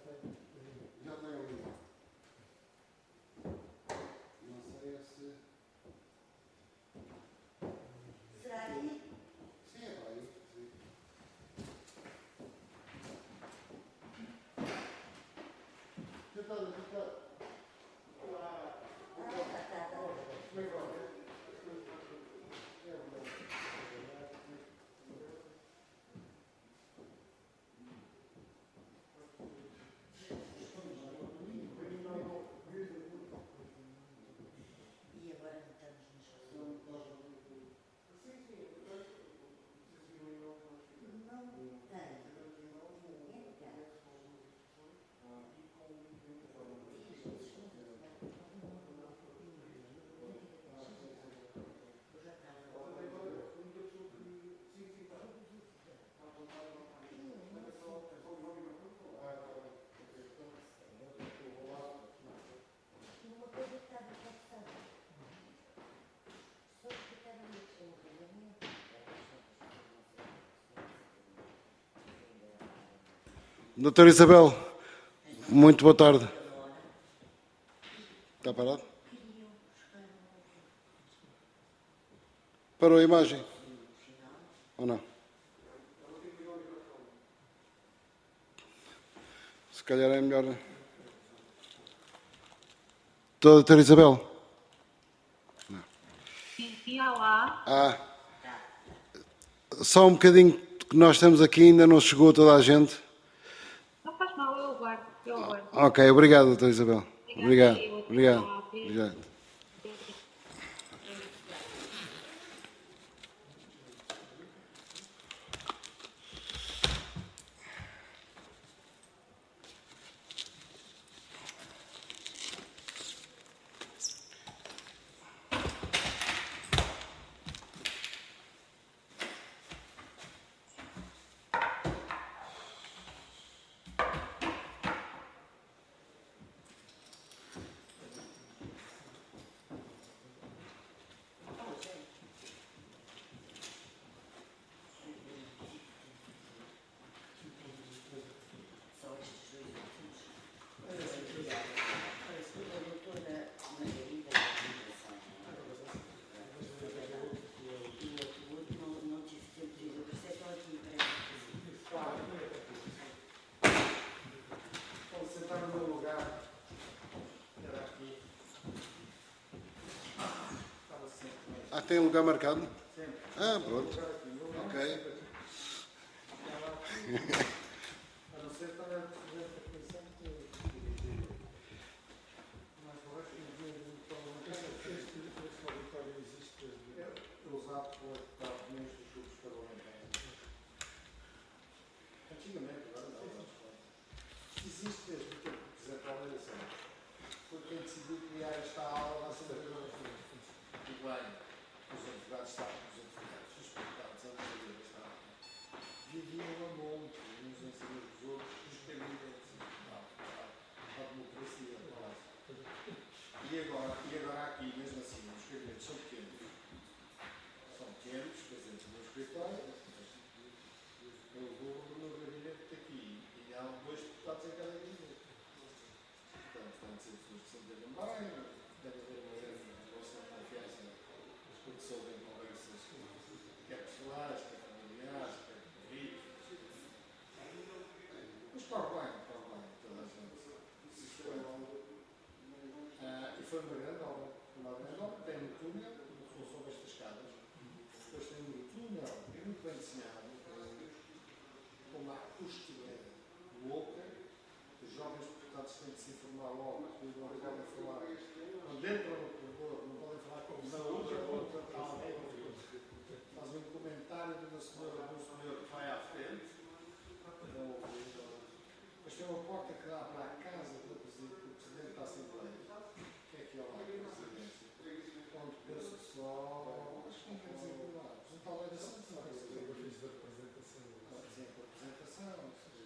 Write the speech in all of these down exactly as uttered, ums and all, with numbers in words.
Já tem ali. Não sei se... Será aí? Sim, é para aí. Sim. Tentar, tentar. Olá. Ah, tá, tá, tá. Como é que vai? E agora estamos nos assuntos. Não tem. Entra. Uma coisa que estava passada. Só que estava no desenvolvimento. Doutora Isabel, muito boa tarde. Está parado? Parou a imagem? Ou não? Se calhar é melhor. Doutora Isabel? Não. Sim, olá. Ah. Só um bocadinho que nós estamos aqui, ainda não chegou toda a gente. Não faz mal, eu aguardo. Eu aguardo. Ok, obrigado, doutora Isabel. Obrigado. Obrigada, Obrigado. eu. Obrigado. Só estes dois últimos. A doutora Margarida da Fundação. E o outro não, não tive tempo de ir. Por isso é que ela tinha parece. Qual? Pode sentar no meu lugar. Era aqui. Ah, tem lugar marcado? Sempre. Ah, pronto. Ok. A não ser para a Presidente da Comissão que mais baixo e ver o parlamentar. Este auditório existe usado por deputados dos grupos parlamentares. Antigamente, agora não. Existe desde o tempo que quiser para a eleição. Foi quem decidiu criar esta aula da Assembleia da República. E bem, os advogados estavam, os advogados, os deputados, a maioria desta aula, viviam a monte, uns em cima dos outros, os caminhos, a democracia, quase. E agora, e agora aqui, mesmo assim, os gabinetes são pequenos. São pequenos, quer dizer, no escritório, eu vou no meu gabinete aqui e há dois deputados em cada gabinete. Portanto, tem de ser pessoas que se entendem bem, tem de haver uma grande relação de confiança, porque se ouvem conversas, quer pessoais, quer familiares, quer políticos. Mas corre bem, corre bem, toda a gente. Se foi, uh, e foi uma grande obra. Uma grande obra, tem um túnel, não sobre estas escadas, depois tem um túnel muito bem desenhado, com uma acústica louca. Os jovens deputados têm de se informar logo, que não podem falar. Quando entram no corredor, não podem falar com na outra outra tal. Fazem um comentário de uma senhora, de um senhor que vai à frente. Mas tem uma porta que dá para a casa do Presidente, do Presidente da Assembleia, que é aqui ao lado da Presidência, onde penso que só. Acho que não quer dizer por lá. Apresentar a lei da Assembleia. Eu fiz a apresentação. Sim, a apresentação.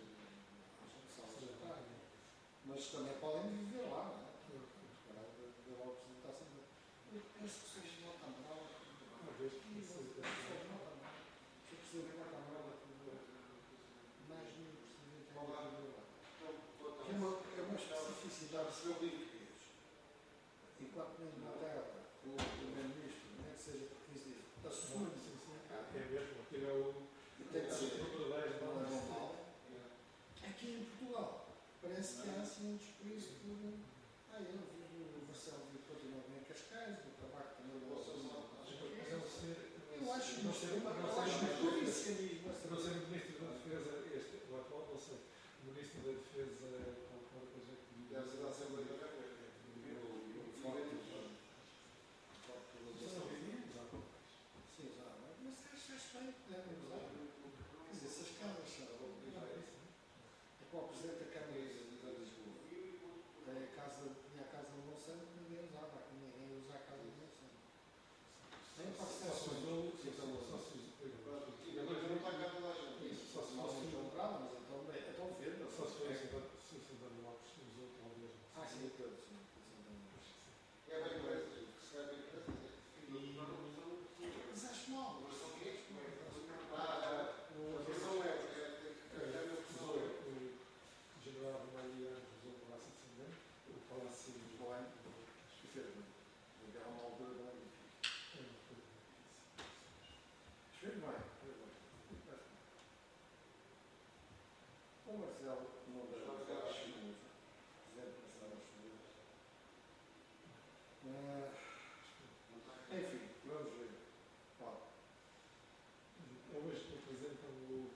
Mas também podem viver lá, não é? Para a apresentação. Eu penso que seja uma difícil dar receber o livro português. Enquanto na Inglaterra, o primeiro-ministro, nem que seja por quinze dias, assume. É mesmo, aquilo é o. Tem que ser. Não é Normal. Aqui em Portugal, parece que há assim um desprezo por. Ah, eu vi o Marcelo vir continuamente em Cascais, o tabaco também não gosta. Eu acho não que ser, eu não acho ser, que não isso. ser, não ser o Ministro da Defesa, este, o atual, não sei, o Ministro da Defesa, qualquer coisa que diga. Deve ser da Assembleia da República. Sim, já, mas acho bem que devem usar. Quer dizer, se as casas são. É para o Presidente da Câmara de Lisboa. Tem a casa, tinha a casa do Monsanto que ninguém usava, aqui ninguém usa a casa do Monsanto. Nem para as sessões. Só se comprava, mas então, então vendo. Só se foi se o Santana Lopes usou, talvez. Ah, sim, todos, sim. É bem parece que recebe bem parece. Mas acho mal. Ah, a versão é O general Maria usou o Palácio de São Bento, o Palácio de Bom, é uma altura da vida. Fez bem, fez bem. O Marcelo não deve passar às chulas. Deve passar às chulas. Enfim, vamos ver. Claro. Hoje apresentam o.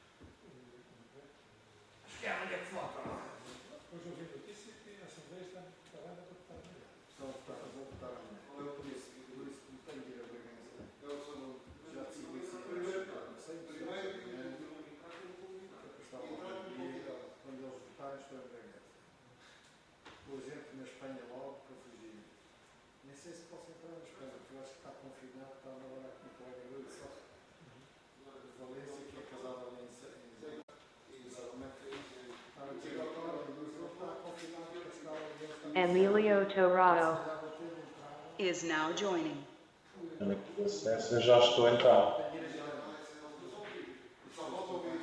Acho que é a mulher que falta. Hoje eu vi notícia que a Assembleia está preparada para votar amanhã. Estão a voltar amanhã. Por isso, por isso que tenho que ir a Bragança. Já decidi isso. Quando eles votarem, estou em Bragança. Por exemplo, na Espanha, logo para fugir. Nem sei se posso entrar na Espanha, porque eu acho que está confinado, está na hora que o colega dele só. Valência, que é casado ali em Zé. Exatamente. Está no território, mas ele está confinado para estar ali. Emilio Torrado Is now joining. Licença, já estou a entrar. só falta ouvir.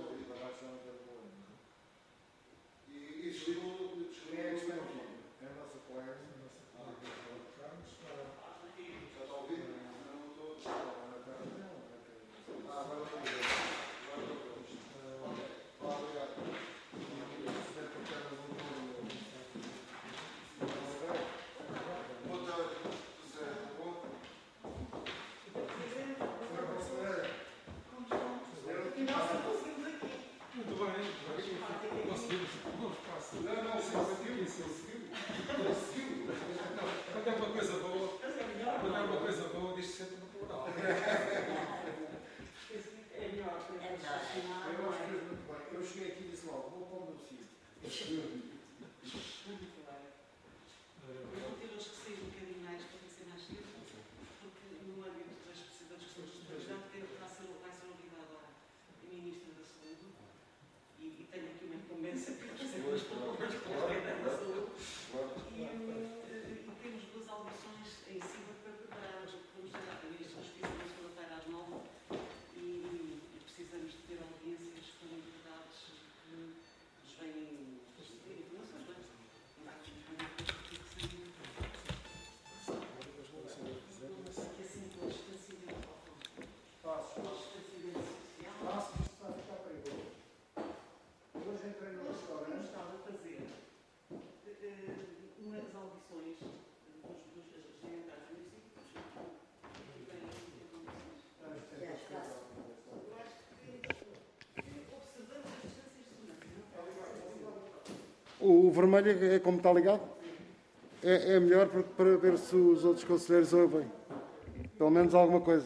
E desligou. Quem é que está aqui? É a nossa colega. Já está a ouvir? Não estou. Ah, vai lá. Obrigado. Boa tarde, José. Tá bom? Muito bem, conseguimos. Não faço. Não, não, conseguiu. Conseguiu. Quando é uma coisa boa, quando é uma coisa boa, diz-se sempre no plural. É melhor, Eu acho que fez muito bem. Eu cheguei aqui e disse logo, vou para o meu sítio. Eu vou ter hoje que sair um bocadinho mais para ser mais cedo, porque no âmbito das das questões de projeto vai ser, vai ser ouvida agora a Ministra da Saúde e, e tenho aqui uma incumbência para fazer umas palavras com a Secretária da Saúde e, e temos duas audições em cima para prepararmos, vamos ter a Ministra dos Fiscais segunda-feira às nove e, e precisamos de ter audiências com entidades que nos vêm pedir informações, não é? Que assim com o distanciamento ao fundo. Passo. Com o distanciamento social. Passo, isto está a ficar perigoso. Hoje entrei no Nós restaurante. estava a fazer uh, umas audições dos, dos regimentais municípios que têm condições. Eu acho que observamos as distâncias de segurança. O vermelho é como está ligado? É, é melhor para, para ver se os outros conselheiros ouvem. Pelo menos alguma coisa.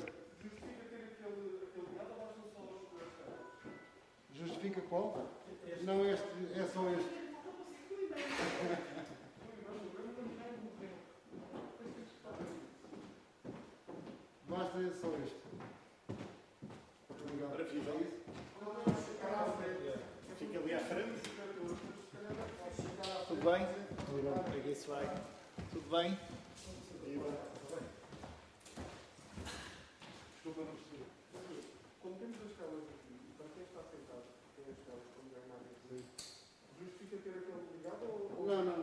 Justifica qual? Não, este, é só este. Basta é só este. Para fizer isso. Fica ali à frente. Tudo bem? Como é que isso vai? Tudo bem? Desculpa, não percebi. Quando temos as escalas aqui, para quem está sentado, tem as escalas, como é mais justifica ter aquele ligado ou... Não, não,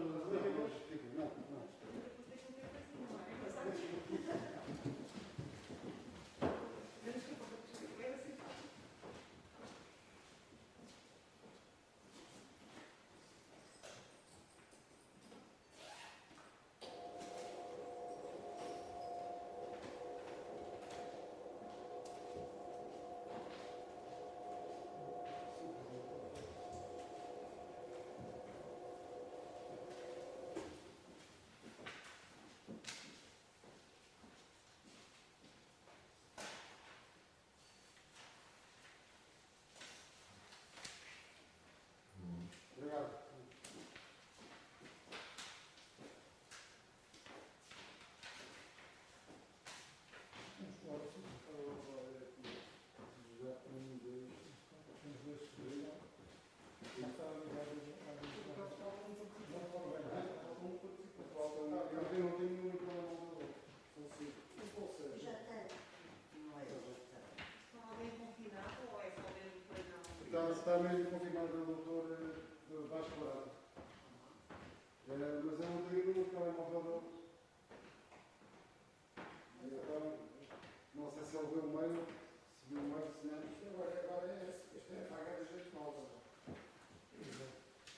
Está, está mesmo confirmado pelo doutor uh, Vasco Barata. Uh, mas eu não tenho o número de telemóvel dele. Então, não sei se ele viu o mail, se viu o mail, se não. Isto agora, agora é, isto é pagar a gente nova. Exato.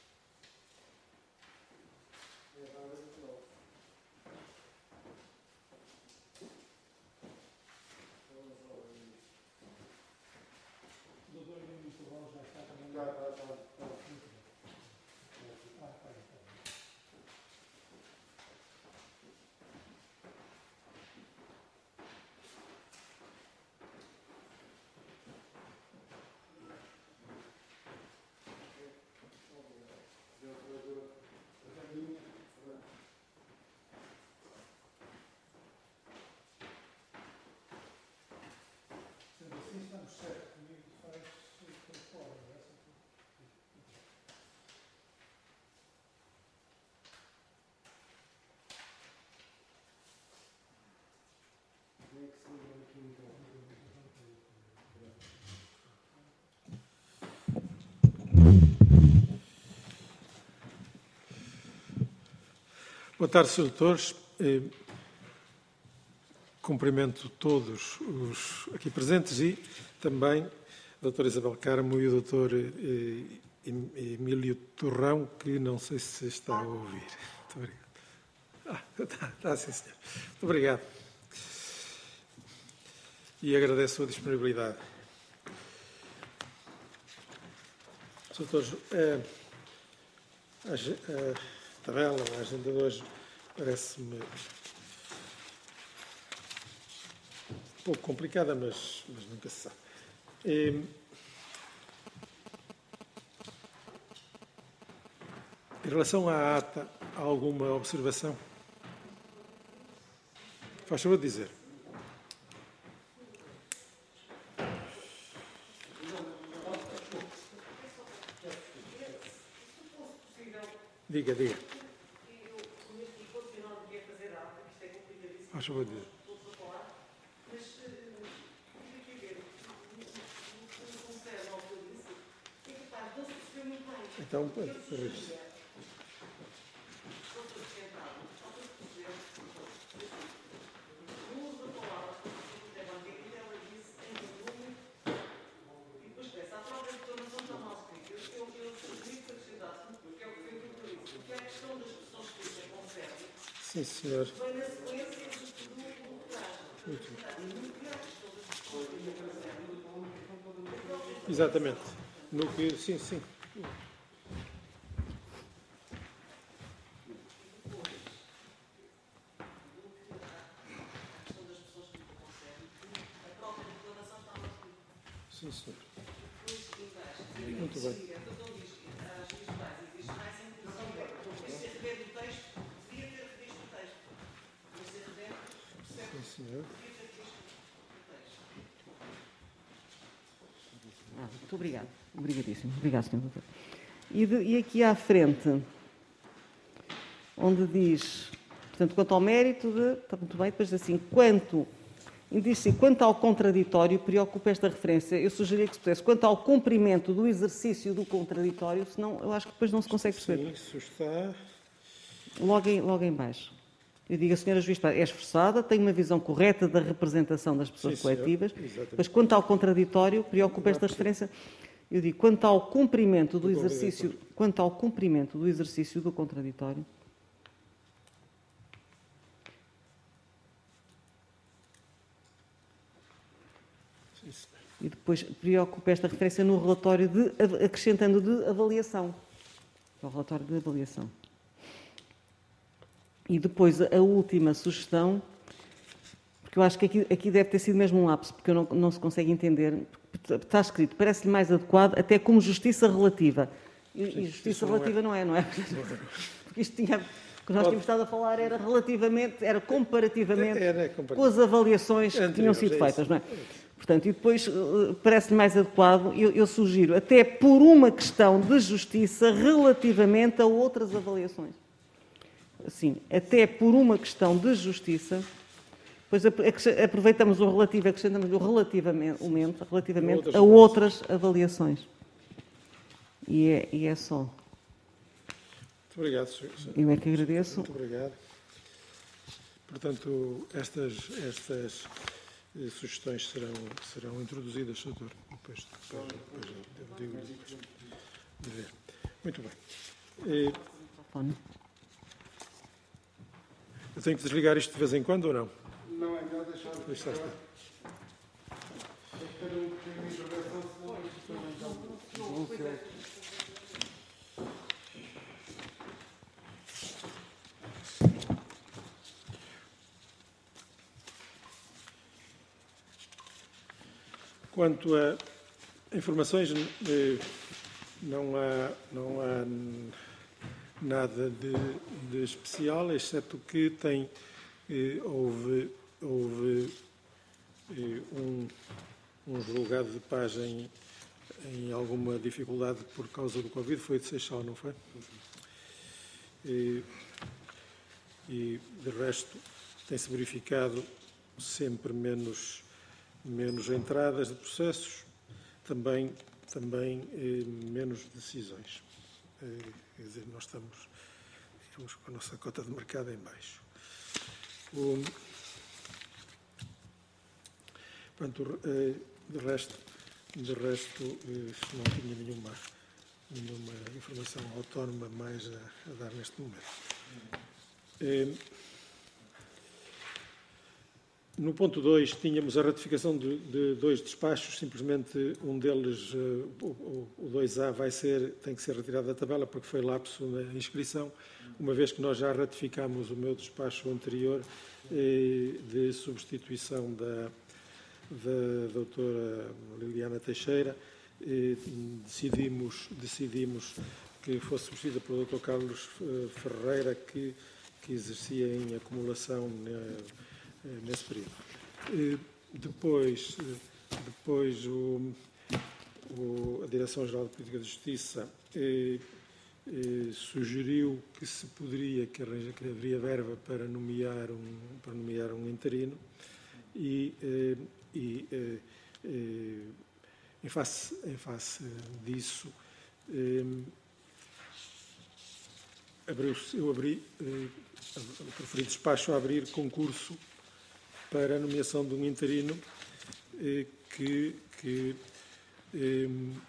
É pagar a gente nova. O doutor Ministro Val já está também. Já, já, já. já. Ah, está aí, está aí. Sendo assim, estamos certos. Comigo faz por fora, não é? Como é que se liga aqui então? Boa tarde, senhores doutores. Eh, Cumprimento todos os aqui presentes e também a doutora Isabel Carmo e o doutor eh, Emílio Torrão, que não sei se está a ouvir. Muito obrigado. Ah, está, está sim, senhor. Muito obrigado. E agradeço a disponibilidade. Senhores doutores, a, a, a tabela, a agenda de hoje, parece-me um pouco complicada, mas, mas nunca se sabe. E, em relação à ata, há alguma observação? Faz favor de dizer. Diga, diga. Faz favor de dizer. Então, corrija-se. Sim, senhor. Muito bem. Exatamente. No que, sim, sim. Sim, senhor. Muito bem. Sim, senhor. Ah, muito obrigado. Obrigadíssimo. Obrigado, senhor doutor. E, de, e aqui à frente, onde diz, portanto, quanto ao mérito de... Está muito bem, depois assim, quanto... E diz assim, quanto ao contraditório, preocupa esta referência. Eu sugeria que se pudesse, quanto ao cumprimento do exercício do contraditório, senão eu acho que depois não se consegue perceber. Sim, isso está... Logo em, logo em baixo. Eu digo, a senhora juiz é esforçada, tem uma visão correta da representação das pessoas Sim, senhor. coletivas, Exatamente. mas quanto ao contraditório, preocupa esta referência. Eu digo, quanto ao cumprimento do Do exercício, contraditório. quanto ao cumprimento do exercício do contraditório, Sim, senhor. e depois preocupa esta referência no relatório, de, acrescentando de avaliação. O relatório de avaliação. E depois a última sugestão, porque eu acho que aqui, aqui deve ter sido mesmo um lapso, porque eu não, não se consegue entender. Está escrito, parece-lhe mais adequado, até como justiça relativa. E, Sim, e justiça não é. relativa não é, não é? Porque isto tinha... O que nós tínhamos estado a falar era relativamente, era comparativamente Era comparativo. com as avaliações que tinham Anteriores, sido é feitas, isso. não é? Portanto, e depois uh, parece-lhe mais adequado, eu, eu sugiro, até por uma questão de justiça relativamente a outras avaliações. Assim, até por uma questão de justiça, depois aproveitamos o relativo, acrescentamos o relativamente, relativamente Outras a outras avaliações. E é, e é só. Muito obrigado, senhor. Eu é que agradeço. Muito obrigado. Portanto, estas, estas eh, sugestões serão, serão introduzidas, doutor. Depois, depois, depois eu digo depois de ver. Muito bem. Eh, eu tenho que desligar isto de vez em quando ou não? Não, é melhor deixar. Deixa estar. Ter um pequeno intervenção, senão isto também já vão ser. Quanto a informações, eh, não há, não há nada de, de especial, exceto que tem, eh, houve, houve eh, um, um julgado de paz em, em alguma dificuldade por causa do Covid, foi de Seixal, não foi? E, e de resto, tem-se verificado sempre menos menos entradas de processos, também, também eh, menos decisões. Eh, quer dizer, nós estamos, estamos com a nossa cota de mercado em baixo. O, portanto, eh, de resto, de resto eh, não tinha nenhuma, nenhuma informação autónoma mais a, a dar neste momento. Eh, No ponto dois, tínhamos a ratificação de, de dois despachos, simplesmente um deles, uh, o, o dois A, vai ser, tem que ser retirado da tabela porque foi lapso na inscrição, uma vez que nós já ratificámos o meu despacho anterior eh, de substituição da, da doutora Liliana Teixeira, eh, decidimos, decidimos que fosse substituída pelo doutor Carlos Ferreira, que, que exercia em acumulação na, nesse período. Depois, depois o, o, a Direção-Geral de Política de Justiça eh, eh, sugeriu que se poderia, que, arranja, que haveria verba para nomear um, para nomear um interino e, eh, e eh, eh, em, face, em face disso, eh, abriu-se, eu abri, eh, preferi despacho a abrir concurso para a nomeação de um interino eh, que, que eh,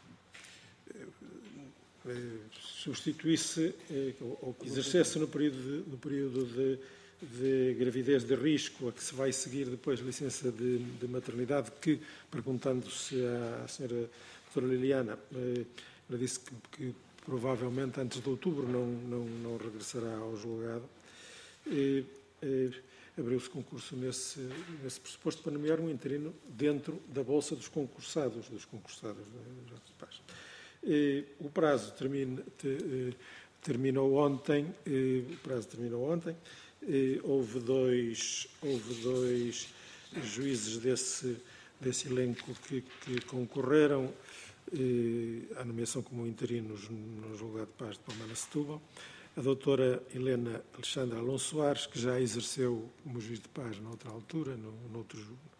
eh, substituísse eh, ou que exercesse no período, de, no período de, de gravidez de risco a que se vai seguir depois a licença de, de maternidade, que, perguntando-se à senhora doutora Liliana, eh, ela disse que, que provavelmente antes de outubro não, não, não regressará ao julgado. Eh, eh, Abriu-se concurso nesse, nesse pressuposto para nomear um interino dentro da bolsa dos concursados, dos concursados de paz. O prazo termina, te, terminou ontem, o prazo terminou ontem, houve dois, houve dois juízes desse, desse elenco que, que concorreram à nomeação como interinos no julgado de paz de Palmela de Setúbal. A doutora Helena Alexandra Alonso Soares, que já exerceu como juiz de paz noutra altura, no, noutro,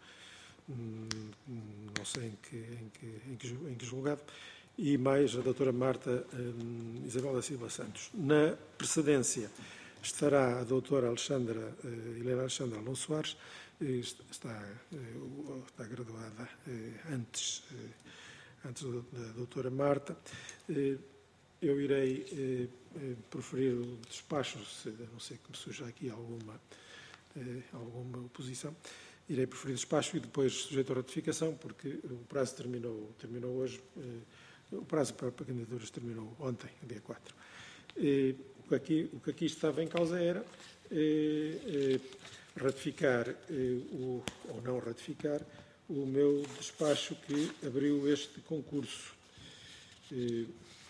não sei em que, em, que, em, que, em que julgado, e mais a doutora Marta um, Isabel da Silva Santos. Na precedência estará a doutora Alexandra, uh, Helena Alexandra Alonso Soares, está, uh, está graduada uh, antes, uh, antes da doutora Marta. Uh, Eu irei eh, eh, proferir o despacho, se, a não ser que me surja aqui alguma, eh, alguma oposição, irei proferir o despacho e depois sujeito à ratificação, porque o prazo terminou, terminou hoje, eh, o prazo para, para candidaturas terminou ontem, dia quatro. Eh, o, que aqui, o que aqui estava em causa era eh, eh, ratificar, eh, o, ou não ratificar, o meu despacho que abriu este concurso. Eh,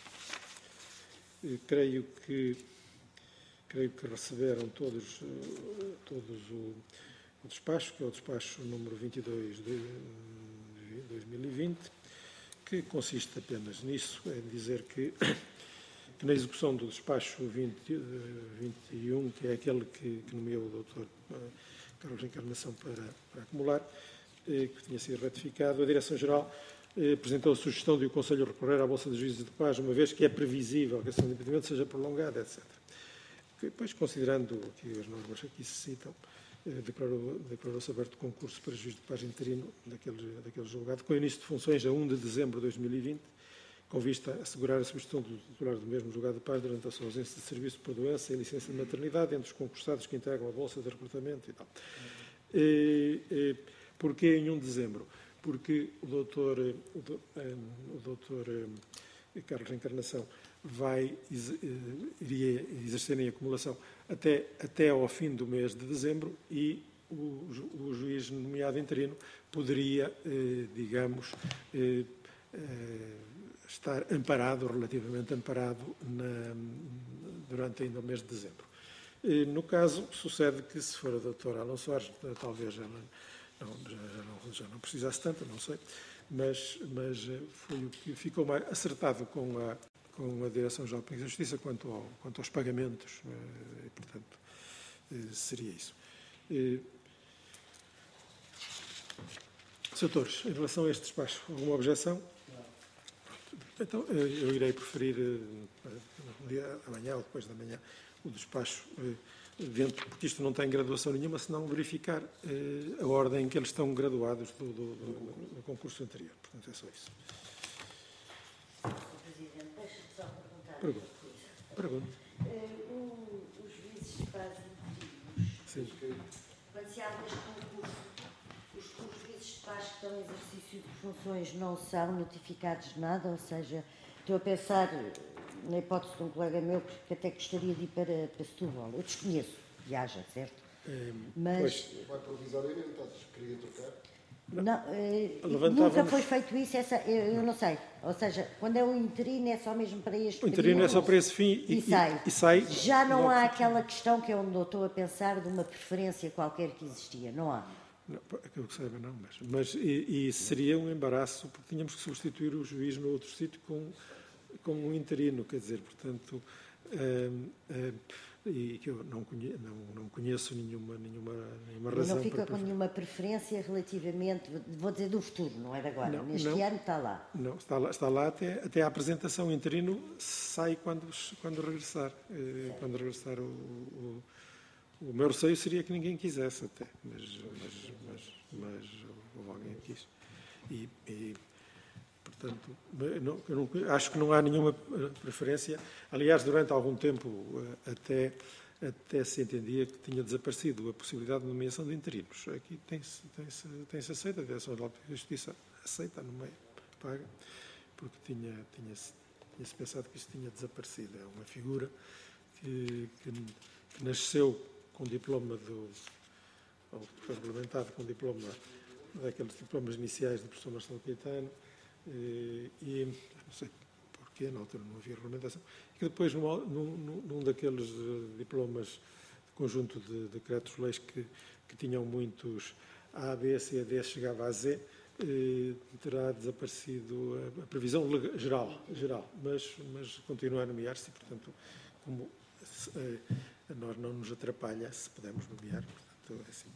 Creio que, creio que receberam todos, todos o, o despacho, que é o despacho número vinte e dois de dois mil e vinte, que consiste apenas nisso, é dizer que, que na execução do despacho vinte, vinte e um, que é aquele que, que nomeou o doutor Carlos Encarnação para, para acumular, que tinha sido ratificado, a Direção-Geral eh, apresentou a sugestão de o Conselho recorrer à Bolsa de Juízes de Paz, uma vez que é previsível que a sessão de impedimento seja prolongada, etcétera. Depois, considerando aqui as normas que aqui se citam, declarou, declarou-se aberto concurso para juiz de paz interino daquele, daquele julgado, com início de funções a primeiro de dezembro de dois mil e vinte, com vista a assegurar a substituição do titular do mesmo julgado de paz durante a sua ausência de serviço por doença e licença de maternidade entre os concursados que integram a Bolsa de Recrutamento e tal. E, e, porquê em primeiro de dezembro? Porque o doutor, o, do, um, o doutor um, Carlos Encarnação vai, iria exercer em acumulação até, até ao fim do mês de dezembro e o, o juiz nomeado interino poderia, eh, digamos, eh, eh, estar amparado, relativamente amparado, na, durante ainda o mês de dezembro. E, no caso, sucede que, se for a doutora Alonso Soares, talvez já não, não, já, não, já não precisasse tanto, não sei, mas, mas foi o que ficou mais acertado com a com a Direção-Geral de Polícia e Justiça quanto, ao, quanto aos pagamentos, e, portanto, seria isso. E, Senhor Torres, em relação a este despacho, alguma objeção? Então, eu irei preferir, no dia amanhã ou depois da manhã, o despacho, dentro, porque isto não tem graduação nenhuma, senão verificar a ordem em que eles estão graduados do, do, do, do concurso anterior. Portanto, é só isso. Pergunto. Pergunto. Uh, os juízes de paz internos, quando se abre este concurso, os, os juízes de paz que estão em exercício de funções não são notificados de nada, ou seja, estou a pensar na hipótese de um colega meu que até gostaria de ir para, para Setúbal. Eu desconheço, viaja, certo? É, mas... Vai provisoriamente, queria trocar? Não, eh, nunca foi feito isso, essa, eu, eu não sei. Ou seja, quando é um interino é só mesmo para este O interino é só para esse fim e, e, sai. e, e sai. Já não há aquela questão que eu não estou a pensar de uma preferência qualquer que existia, não há? Não, que eu saiba não, mas, mas e, e seria um embaraço, porque tínhamos que substituir o juiz no outro sítio com, com um interino, quer dizer, portanto... Hum, hum, e que eu não conheço, não, não conheço nenhuma, nenhuma, nenhuma razão. Não fica para com nenhuma preferência relativamente, vou dizer do futuro, não é de agora, não, neste não, ano está lá. Não, está lá, está lá até, até a apresentação. O interino sai quando, quando regressar. Eh, quando regressar o, o, o meu receio seria que ninguém quisesse até, mas, mas, mas, mas houve alguém que quis. E, e portanto, não, eu não, acho que não há nenhuma preferência. Aliás, durante algum tempo até, até se entendia que tinha desaparecido a possibilidade de nomeação de interinos. Aqui tem-se tem-se, tem-se aceita, a Direção-Geral de Justiça aceita, no meio, paga, porque tinha, tinha-se, tinha-se pensado que isso tinha desaparecido. É uma figura que, que, que nasceu com diploma do... ou foi implementado com diploma daqueles diplomas iniciais do professor Marcelo Caetano, e, e não sei porquê, na altura não havia regulamentação, e que depois, num, num, num daqueles diplomas de conjunto de decretos-leis que, que tinham muitos A, B, C, D, chegava a Z, eh, terá desaparecido a, a previsão legal, geral, geral, mas, mas continua a nomear-se, e, portanto, como eh, a nós não nos atrapalha se pudermos nomear, portanto, é assim.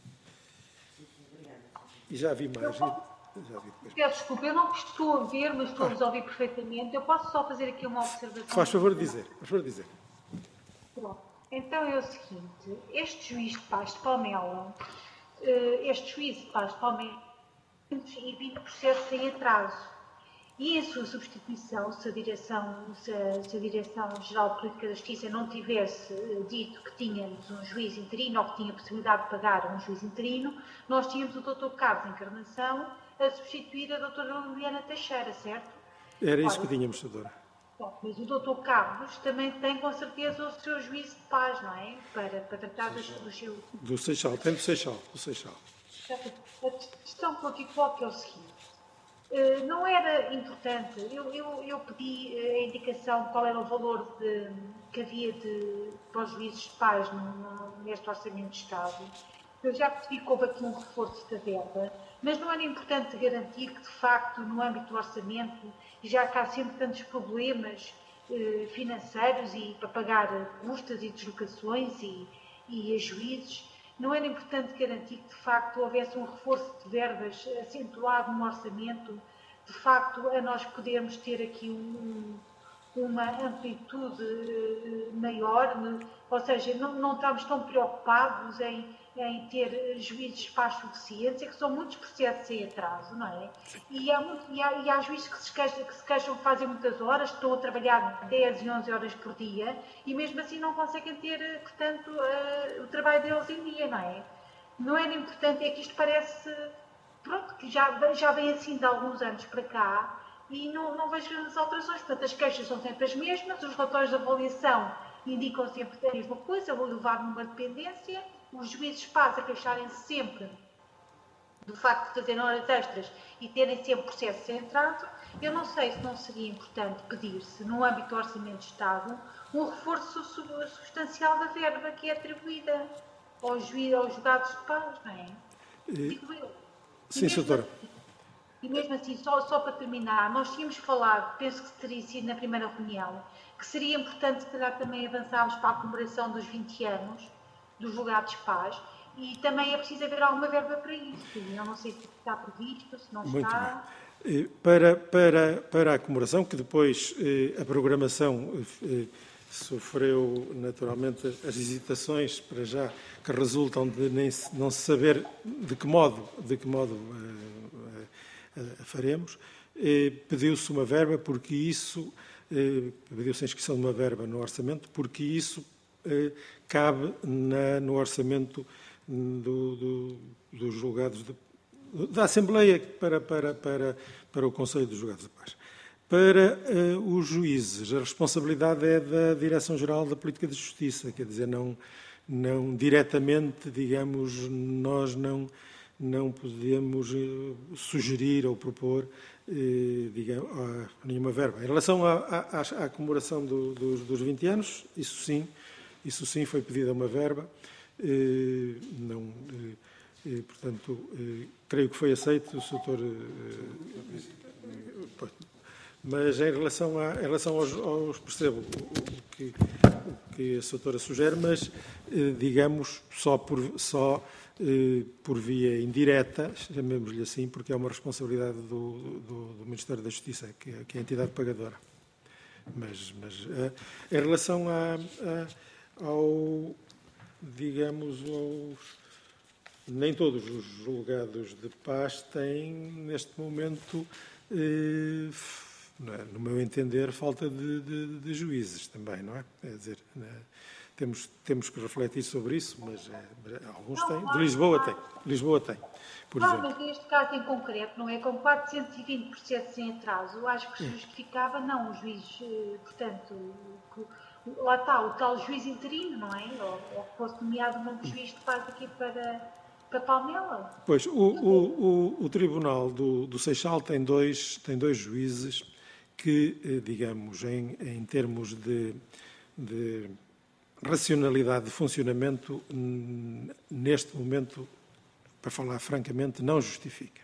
E já vi mais. Já vi depois. Peço desculpa, eu não estou a ver, mas estou a vos ouvir perfeitamente. Eu posso só fazer aqui uma observação? Faz favor de dizer. Faz favor de dizer. Pronto. Então é o seguinte, este juiz de paz de Palmela, este juiz de paz de Palmela, e vinte processos em atraso. E em sua substituição, se a Direção, se a, se a Direção-Geral de Política da Justiça não tivesse dito que tínhamos um juiz interino ou que tinha possibilidade de pagar um juiz interino, nós tínhamos o doutor Carlos Encarnação a substituir a doutora Liliana Teixeira, certo? Era isso Ora, que tínhamos, doutora. Bom, mas o doutor Carlos também tem com certeza o seu juízo de paz, não é? Para, para tratar dos, dos seus... Do Seixal, tem do Seixal, do Seixal. A questão que eu te coloco é o seguinte. Uh, não era importante, eu, eu, eu pedi a indicação de qual era o valor de, que havia de, para os juízes de paz no, no, neste Orçamento de Estado. Eu já percebi que houve aqui um reforço da verba, mas não era importante garantir que, de facto, no âmbito do orçamento, já que há sempre tantos problemas uh, financeiros e para pagar custas e deslocações e, e a juízes, não era importante garantir que, de facto, houvesse um reforço de verbas acentuado no orçamento de facto, a nós podermos ter aqui um, uma amplitude uh, maior, né? Ou seja, não, não estamos tão preocupados em, em ter juízes de paz suficientes, é que são muitos processos em atraso, não é? E há, muito, e há, e há juízes que se, queixam, que se queixam de fazer muitas horas, que estão a trabalhar dez e onze horas por dia, e mesmo assim não conseguem ter, portanto, uh, o trabalho deles em dia, não é? Não era importante, é que isto parece, pronto, que já, já vem assim de alguns anos para cá, e não, não vejo grandes alterações. Portanto, as queixas são sempre as mesmas, os relatórios de avaliação indicam sempre a mesma coisa, vou levar numa dependência, os juízes fazem a queixarem-se sempre do facto de fazerem horas extras e terem sempre processo centrado. Eu não sei se não seria importante pedir-se, no âmbito do Orçamento de Estado, um reforço substancial da verba que é atribuída aos juízes, aos julgados de paz, não é? Digo eu. Sim, doutora. E mesmo assim, só, só para terminar, nós tínhamos falado, penso que teria sido na primeira reunião, que seria importante, se calhar, também avançarmos para a comemoração dos vinte anos dos julgados de paz, e também é preciso haver alguma verba para isso. Eu não sei se está previsto, se não Muito está. Bem. Para, para, para a comemoração, que depois a programação sofreu naturalmente as hesitações para já que resultam de nem se, não se saber de que modo, de que modo uh, uh, faremos, uh, pediu-se uma verba porque isso, uh, pediu-se a inscrição de uma verba no orçamento porque isso uh, cabe na, no orçamento do, do, dos julgados de, da Assembleia para, para, para, para o Conselho dos Julgados de Paz. Para uh, os juízes, a responsabilidade é da Direção-Geral da Política de Justiça, quer dizer, não, não diretamente, digamos, nós não, não podemos uh, sugerir ou propor uh, digamos, uh, nenhuma verba. Em relação à, à, à comemoração do, dos, dos vinte anos, isso sim, isso sim foi pedida uma verba, uh, não, uh, uh, portanto, uh, creio que foi aceito, o doutor Mas em relação, a, em relação aos, aos percebo o que, o que a doutora sugere, mas digamos só por, só, por via indireta, chamemos-lhe assim, porque é uma responsabilidade do, do, do Ministério da Justiça, que é, que é a entidade pagadora. Mas, mas em relação a, a, ao, digamos, aos, nem todos os julgados de paz têm, neste momento, eh, não é? No meu entender, falta de, de, de juízes também, não é? Quer dizer, é, temos, temos que refletir sobre isso, mas é, alguns têm. De Lisboa tem. Lisboa tem, por não, exemplo. mas neste caso em concreto, não é? Com quatrocentos e vinte processos em atraso, acho que se justificava, não, os juízes, portanto, lá está, o tal juiz interino, não é? Ou, ou que fosse nomeado um novo juiz de paz aqui para... para Palmela? Pois, o, o, o, o Tribunal do, do Seixal tem dois, tem dois juízes que, digamos, em, em termos de, de racionalidade de funcionamento, neste momento, para falar francamente, não justifica.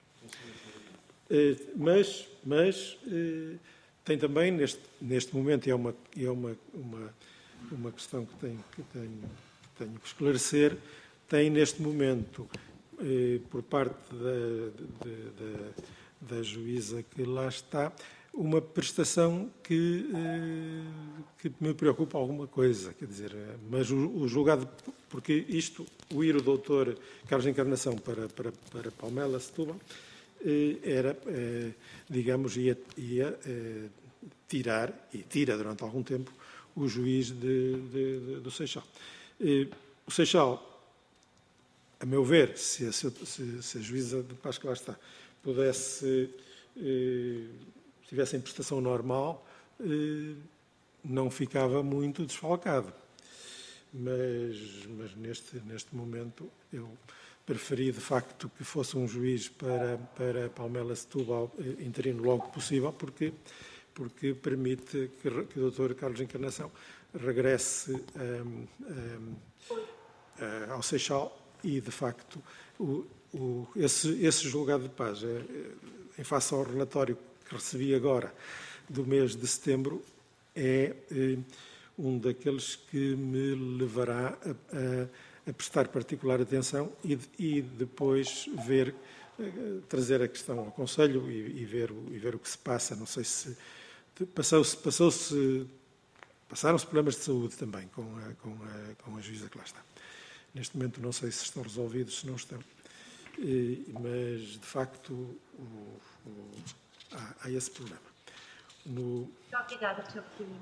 Mas, mas tem também, neste, neste momento, é, uma, é uma, uma, uma questão que tenho que, tenho, que tenho que esclarecer, tem neste momento, eh, por parte da, de, de, da juíza que lá está, uma prestação que, eh, que me preocupa alguma coisa, quer dizer, mas o, o julgado, porque isto, o ir o doutor Carlos Encarnação para, para, para Palmela, Setúbal, eh, era, eh, digamos, ia, ia eh, tirar, e tira durante algum tempo, o juiz de, de, de, do Seixal. Eh, o Seixal, a meu ver, se a, se, se a juíza de paz que lá está pudesse, eh, tivesse em prestação normal, eh, não ficava muito desfalcado. Mas, mas neste, neste momento eu preferi, de facto, que fosse um juiz para, para Palmela Setúbal eh, interino logo possível, porque, porque permite que, que o doutor Carlos Encarnação regresse um, um, uh, ao Seixal e, de facto, o, o, esse, esse julgado de paz, é, em face ao relatório que recebi agora do mês de setembro, é, é um daqueles que me levará a, a, a prestar particular atenção e, e depois ver trazer a questão ao Conselho e, e, ver, o, e ver o que se passa. Não sei se passou-se, passou-se, passaram-se problemas de saúde também com a, com, a, com a juíza que lá está. Neste momento não sei se estão resolvidos, se não estão. Mas, de facto, o, o, há, há esse problema. No... Muito obrigada, senhor Presidente.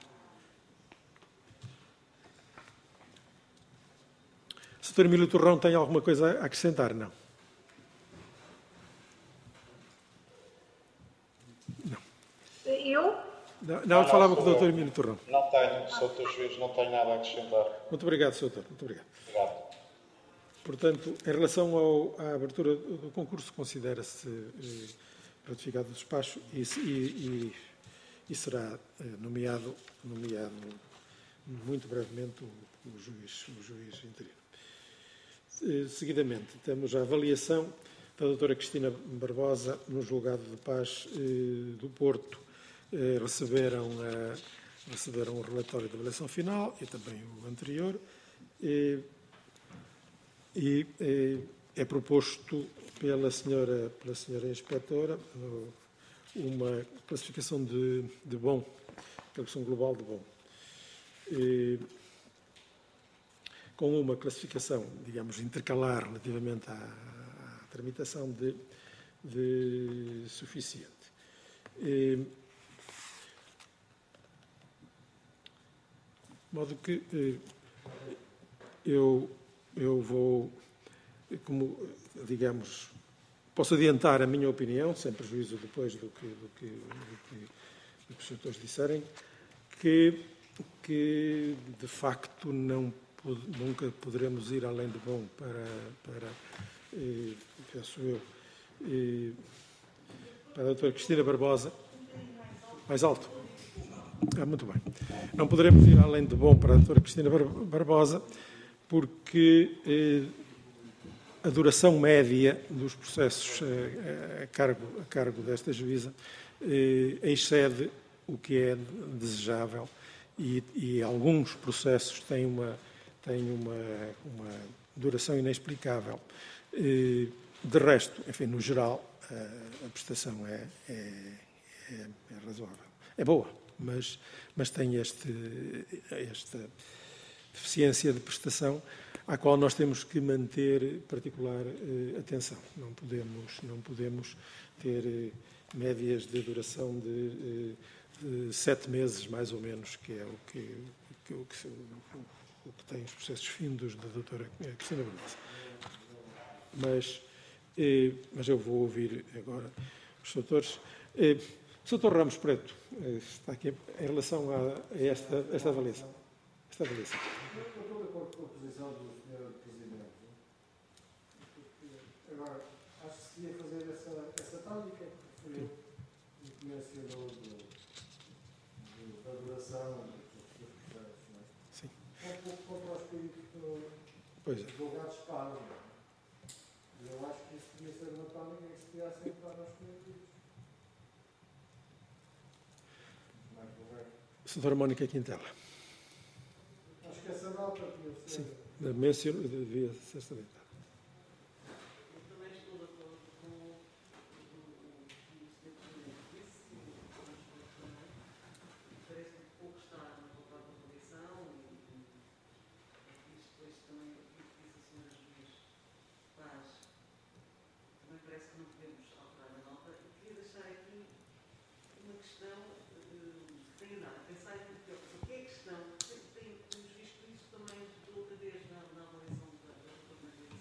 O senhor Emílio Torrão tem alguma coisa a acrescentar? Não. Não. Eu? Não, não, não falava com o doutor Emílio Torrão. Não tenho, sou teu juiz, não tenho nada a acrescentar. Muito obrigado, senhor doutor. Muito obrigado. Obrigado. Portanto, em relação ao, à abertura do concurso, considera-se eh, ratificado o despacho e, e, e, e será eh, nomeado, nomeado muito brevemente o, o, juiz, o juiz interino. Eh, seguidamente, temos a avaliação da doutora Cristina Barbosa no julgado de paz eh, do Porto. Eh, receberam, a, receberam o relatório de avaliação final e também o anterior. Eh, E é, é proposto pela senhora, pela senhora inspetora uma classificação de, de bom, classificação global de bom. E, com uma classificação, digamos, intercalar relativamente à, à tramitação de, de suficiente. E, de modo que eu... Eu vou, como, digamos, posso adiantar a minha opinião, sem prejuízo depois do que, do que, do que, do que os senhores disserem, que, que de facto não, nunca poderemos ir além de bom para, para eh, penso eu, eh, para a doutora Cristina Barbosa. Mais alto. Ah, muito bem. Não poderemos ir além de bom para a doutora Cristina Barbosa, porque eh, a duração média dos processos eh, a, cargo, a cargo desta juíza eh, excede o que é desejável e, e alguns processos têm uma, têm uma, uma duração inexplicável. Eh, de resto, enfim, no geral, a, a prestação é, é, é, é razoável. É boa, mas, mas tem este, esta... deficiência de prestação à qual nós temos que manter particular eh, atenção. Não podemos, não podemos ter eh, médias de duração de, eh, de sete meses, mais ou menos, que é o que, que, o que, o que tem os processos findos da doutora Cristina Barbosa. Mas, eh, mas eu vou ouvir agora os doutores. Eh, doutor Ramos Preto, eh, está aqui em relação a, a esta, esta avaliação. Esta avaliação. Eu estou de acordo com a posição do senhor Presidente. Agora, acho que se devia fazer essa, essa tática, que foi o que mencionou do, do, da duração dos processos. Não é? Sim. É um pouco contra o espírito do, pois é. dos advogados pagam. E eu acho que isso devia ser uma tática que se devia aceitar aos coletidos. Mais correto. Doutora Mónica Quintela. Acho que essa nota tinha de ser. Sim, menciono, devia ser esta dita. Eu também estou de acordo com o senhor Presidente disse, parece-me que pouco está na palavra de avaliação e isto depois também, o que disse a senhora Juiz Paz, também parece que não podemos alterar a nota. E queria deixar aqui uma questão que tenho andado a pensar e que o que é a questão? Temos visto isso também de outra vez na, na avaliação da doutora Maria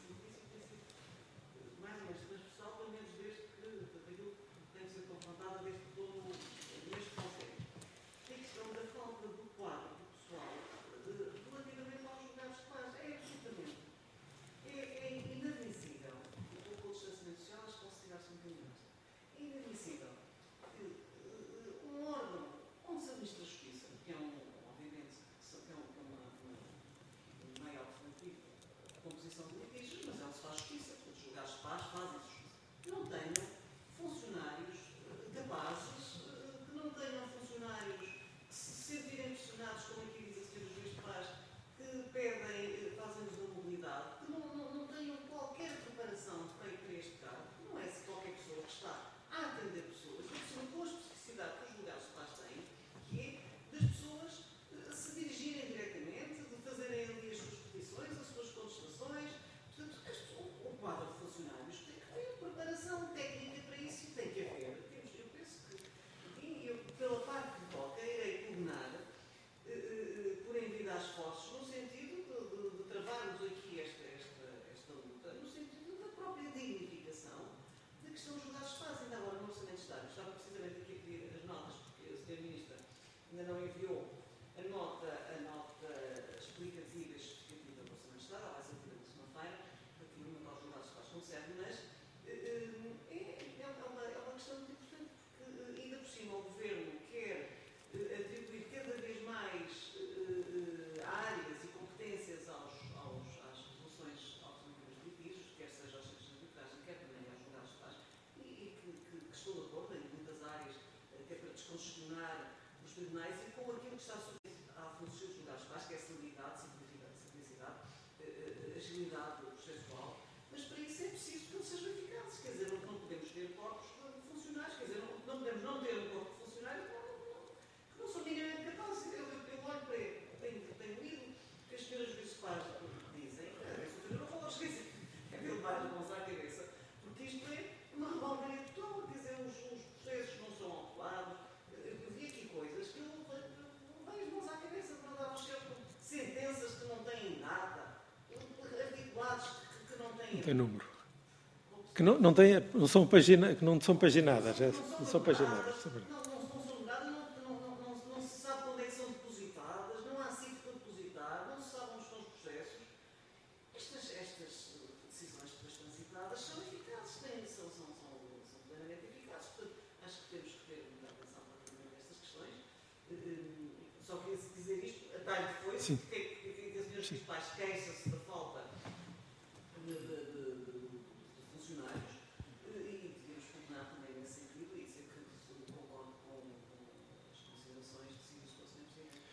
ainda não enviou a nota, a nota explicativa e justificativa para o Sr. Magistrado, ela vai ser feita na segunda-feira, relativamente aos julgados de paz concerne, mas eh, é, é, uma, é uma questão muito importante, porque eh, ainda por cima o Governo quer eh, atribuir cada vez mais eh, áreas e competências aos, aos, às resoluções alternativas de litígios, quer seja aos centros de arbitragem, quer também aos julgados de paz, e, e que, que, que estou de acordo em muitas áreas, eh, que é para descongestionar os tribunais e com aquilo que está sujeito à função dos julgados de paz, que é a celeridade, simplicidade, simplicidade eh, agilidade processual, mas para isso é preciso que eles sejam eficazes, quer dizer, não, não podemos ter corpos funcionários, quer dizer, não, não podemos não ter um corpo funcionário que não, não, que não são minimamente capazes. Eu, eu, eu olho para ele, tenho, tenho lido o que as senhoras juízes de paz dizem, eu não vou aos juízes, é ver levar as mãos à cabeça, porque isto é uma rebaldaria total, quer dizer, os, os processos não são autuados. Eu, eu vi aqui coisas que eu levei as mãos à cabeça para dar aos seus sentenças que não têm nada, articulados que, que não têm. Não tem número. Que não, não, tem, não, são pagina, que não são paginadas. É, não são paginadas. Não, não, não são numeradas, não, não, não, não, não se sabe quando é que são depositadas, não há sítio para depositar, não se sabe onde estão os processos. Estas, estas decisões depois transitadas são eficazes, têm, são, são, são, são plenamente eficazes. Portanto, acho que temos que ter muita atenção relativamente a estas questões. Só queria dizer isto, a tarde depois, Sim. que, que, que as senhoras principais queixam-se da falta de, de, de, de, de funcionários e devíamos combinar também nesse sentido e dizer que concordo com, com as considerações decididas pelo senhor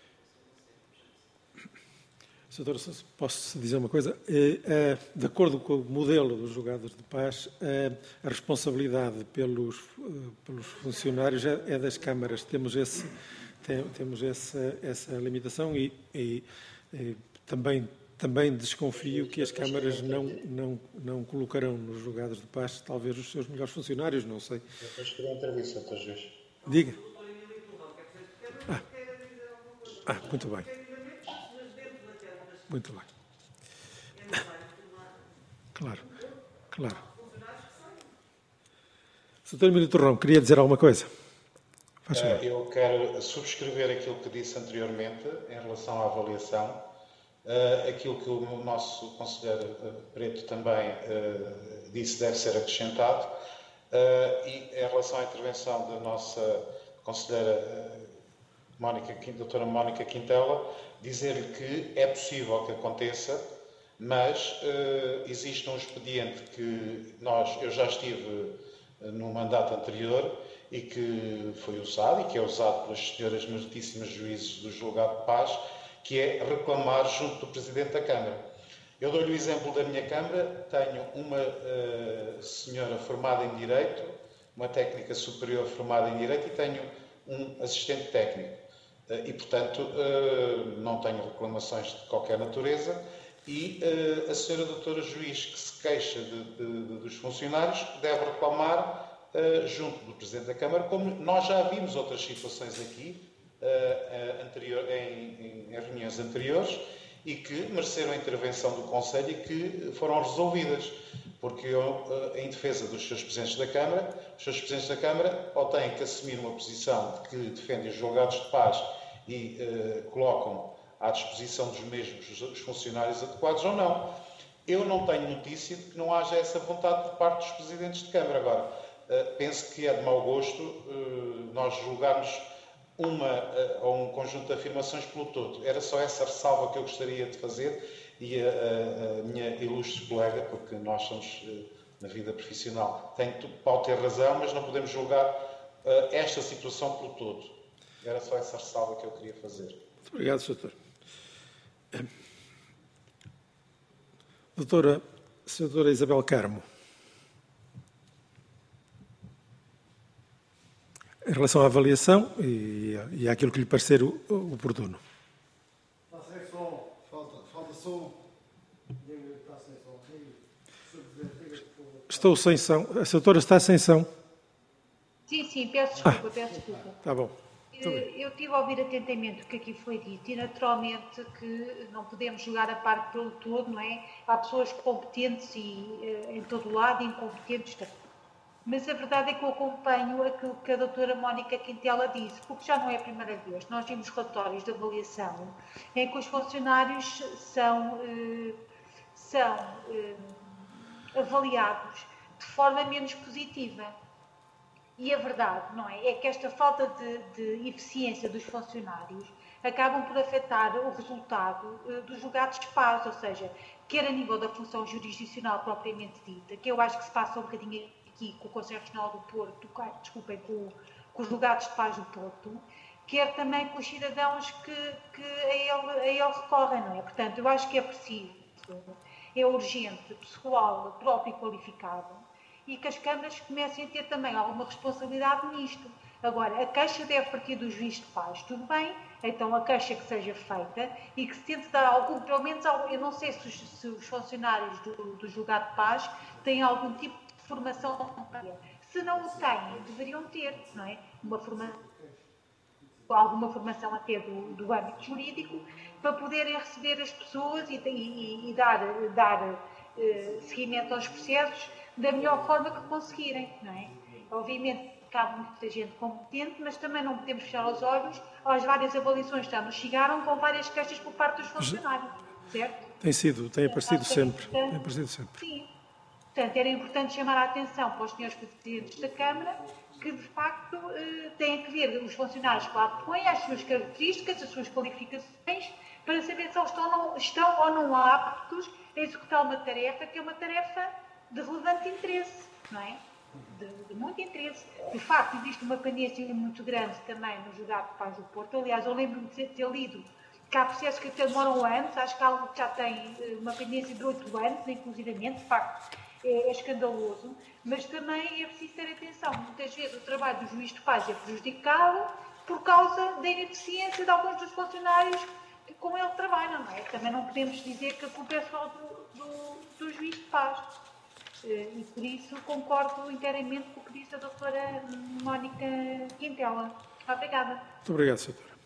Presidente. Doutor, posso dizer uma coisa? De acordo com o modelo dos julgados de paz, a responsabilidade pelos, pelos funcionários é das câmaras. Temos, esse, temos essa, essa limitação e, e, e também, também desconfio que as câmaras não, não, não colocarão nos julgados de paz talvez os seus melhores funcionários, não sei. Depois queria entrevista, doutor Juiz. Diga. Ah, ah muito bem. Muito bem. Claro, claro. doutor Emílio Torrão, queria dizer alguma coisa? Faz favor. Eu quero subscrever aquilo que disse anteriormente em relação à avaliação, aquilo que o nosso conselheiro Preto também disse deve ser acrescentado, e em relação à intervenção da nossa conselheira Mónica, doutora Mónica Quintela, dizer-lhe que é possível que aconteça, mas uh, existe um expediente que nós, eu já estive no mandato anterior e que foi usado, e que é usado pelas senhoras meritíssimas juízes do julgado de paz, que é reclamar junto do Presidente da Câmara. Eu dou-lhe o exemplo da minha Câmara, tenho uma uh, senhora formada em Direito, uma técnica superior formada em Direito e tenho um assistente técnico. E, portanto, não tenho reclamações de qualquer natureza e a senhora doutora Juiz, que se queixa de, de, dos funcionários, deve reclamar junto do Presidente da Câmara, como nós já vimos outras situações aqui, anterior, em, em reuniões anteriores, e que mereceram a intervenção do Conselho e que foram resolvidas. Porque eu, em defesa dos seus Presidentes da Câmara, os seus Presidentes da Câmara ou têm que assumir uma posição de que defendem os julgados de paz e uh, colocam à disposição dos mesmos os funcionários adequados ou não. Eu não tenho notícia de que não haja essa vontade por parte dos Presidentes de Câmara. Agora, uh, penso que é de mau gosto uh, nós julgarmos uma uh, ou um conjunto de afirmações pelo todo. Era só essa ressalva que eu gostaria de fazer. E a, a, a minha ilustre colega, porque nós somos, na vida profissional, tem, pode ter razão, mas não podemos julgar uh, esta situação pelo todo. Era só essa ressalva que eu queria fazer. Muito obrigado, doutor. Doutora, doutora Isabel Carmo, em relação à avaliação e, e àquilo que lhe parecer oportuno. Estou sem som. A doutora está sem som. Sim, sim, peço desculpa, ah, peço desculpa. Está bom. Eu estive a ouvir atentamente o que aqui foi dito e naturalmente que não podemos julgar a parte pelo todo, não é? Há pessoas competentes e, em todo o lado e incompetentes também. mas a verdade é que eu acompanho aquilo que a doutora Mónica Quintela disse, porque já não é a primeira vez. Nós vimos relatórios de avaliação em que os funcionários são, eh, são eh, avaliados de forma menos positiva. E a verdade, não é? É que esta falta de, de eficiência dos funcionários acabam por afetar o resultado uh, dos julgados de paz, ou seja, quer a nível da função jurisdicional propriamente dita, que eu acho que se passa um bocadinho aqui com o Conselho Regional do Porto, desculpem, com, com os julgados de paz do Porto, quer também com os cidadãos que, que a, ele, a ele recorrem, não é? Portanto, eu acho que é preciso, é urgente, pessoal próprio e qualificado, e que as câmaras comecem a ter também alguma responsabilidade nisto. Agora, a queixa deve partir do juiz de paz, tudo bem, então a queixa que seja feita e que se tente dar algum, pelo menos, eu não sei se os, se os funcionários do, do julgado de paz têm algum tipo de formação prévia. Se não o têm, deveriam ter, não é? Uma formação, alguma formação até do, do âmbito jurídico, para poderem receber as pessoas e, e, e dar, dar eh, seguimento aos processos da melhor forma que conseguirem, não é? Obviamente, cabe muita gente competente, mas também não podemos fechar os olhos às várias avaliações que já nos chegaram com várias queixas por parte dos funcionários, certo? Tem sido, tem aparecido sempre. Tem Importante, aparecido sempre. sim. Portanto, era importante chamar a atenção para os senhores presidentes da Câmara que, de facto, eh, têm que ver os funcionários que lá põem, as suas características, as suas qualificações, para saber se eles estão, não, estão ou não aptos a executar uma tarefa que é uma tarefa de relevante interesse, não é? De, de muito interesse. De facto, existe uma pendência muito grande também no julgado de paz do Porto. Aliás, eu lembro-me de ter lido que há processos que até demoram anos, acho que há algo que já tem uma pendência de oito anos, inclusivamente, de facto, é, é escandaloso, mas também é preciso ter atenção. Muitas vezes o trabalho do juiz de paz é prejudicado por causa da ineficiência de alguns dos funcionários que com ele trabalham, não é? Também não podemos dizer que a culpa é só do, do, do juiz de paz. E por isso concordo inteiramente com o que disse a doutora Mónica Quintela. Obrigada. Muito obrigado,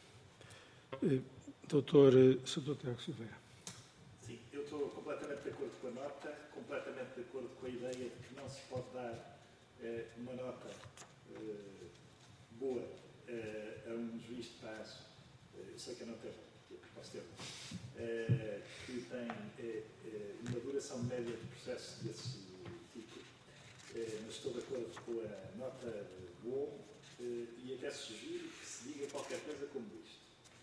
doutora. Doutor, doutor Tiago Silveira. Sim, eu estou completamente de acordo com a nota, completamente de acordo com a ideia de que não se pode dar eh, uma nota eh, boa eh, a um juiz de paz, eh, eu sei que a nota é posso ter, eh, que tem eh, eh, uma duração média de processo desse tipo, eh, mas estou de acordo com a nota bom eh, e até sugiro que se diga qualquer coisa como isto.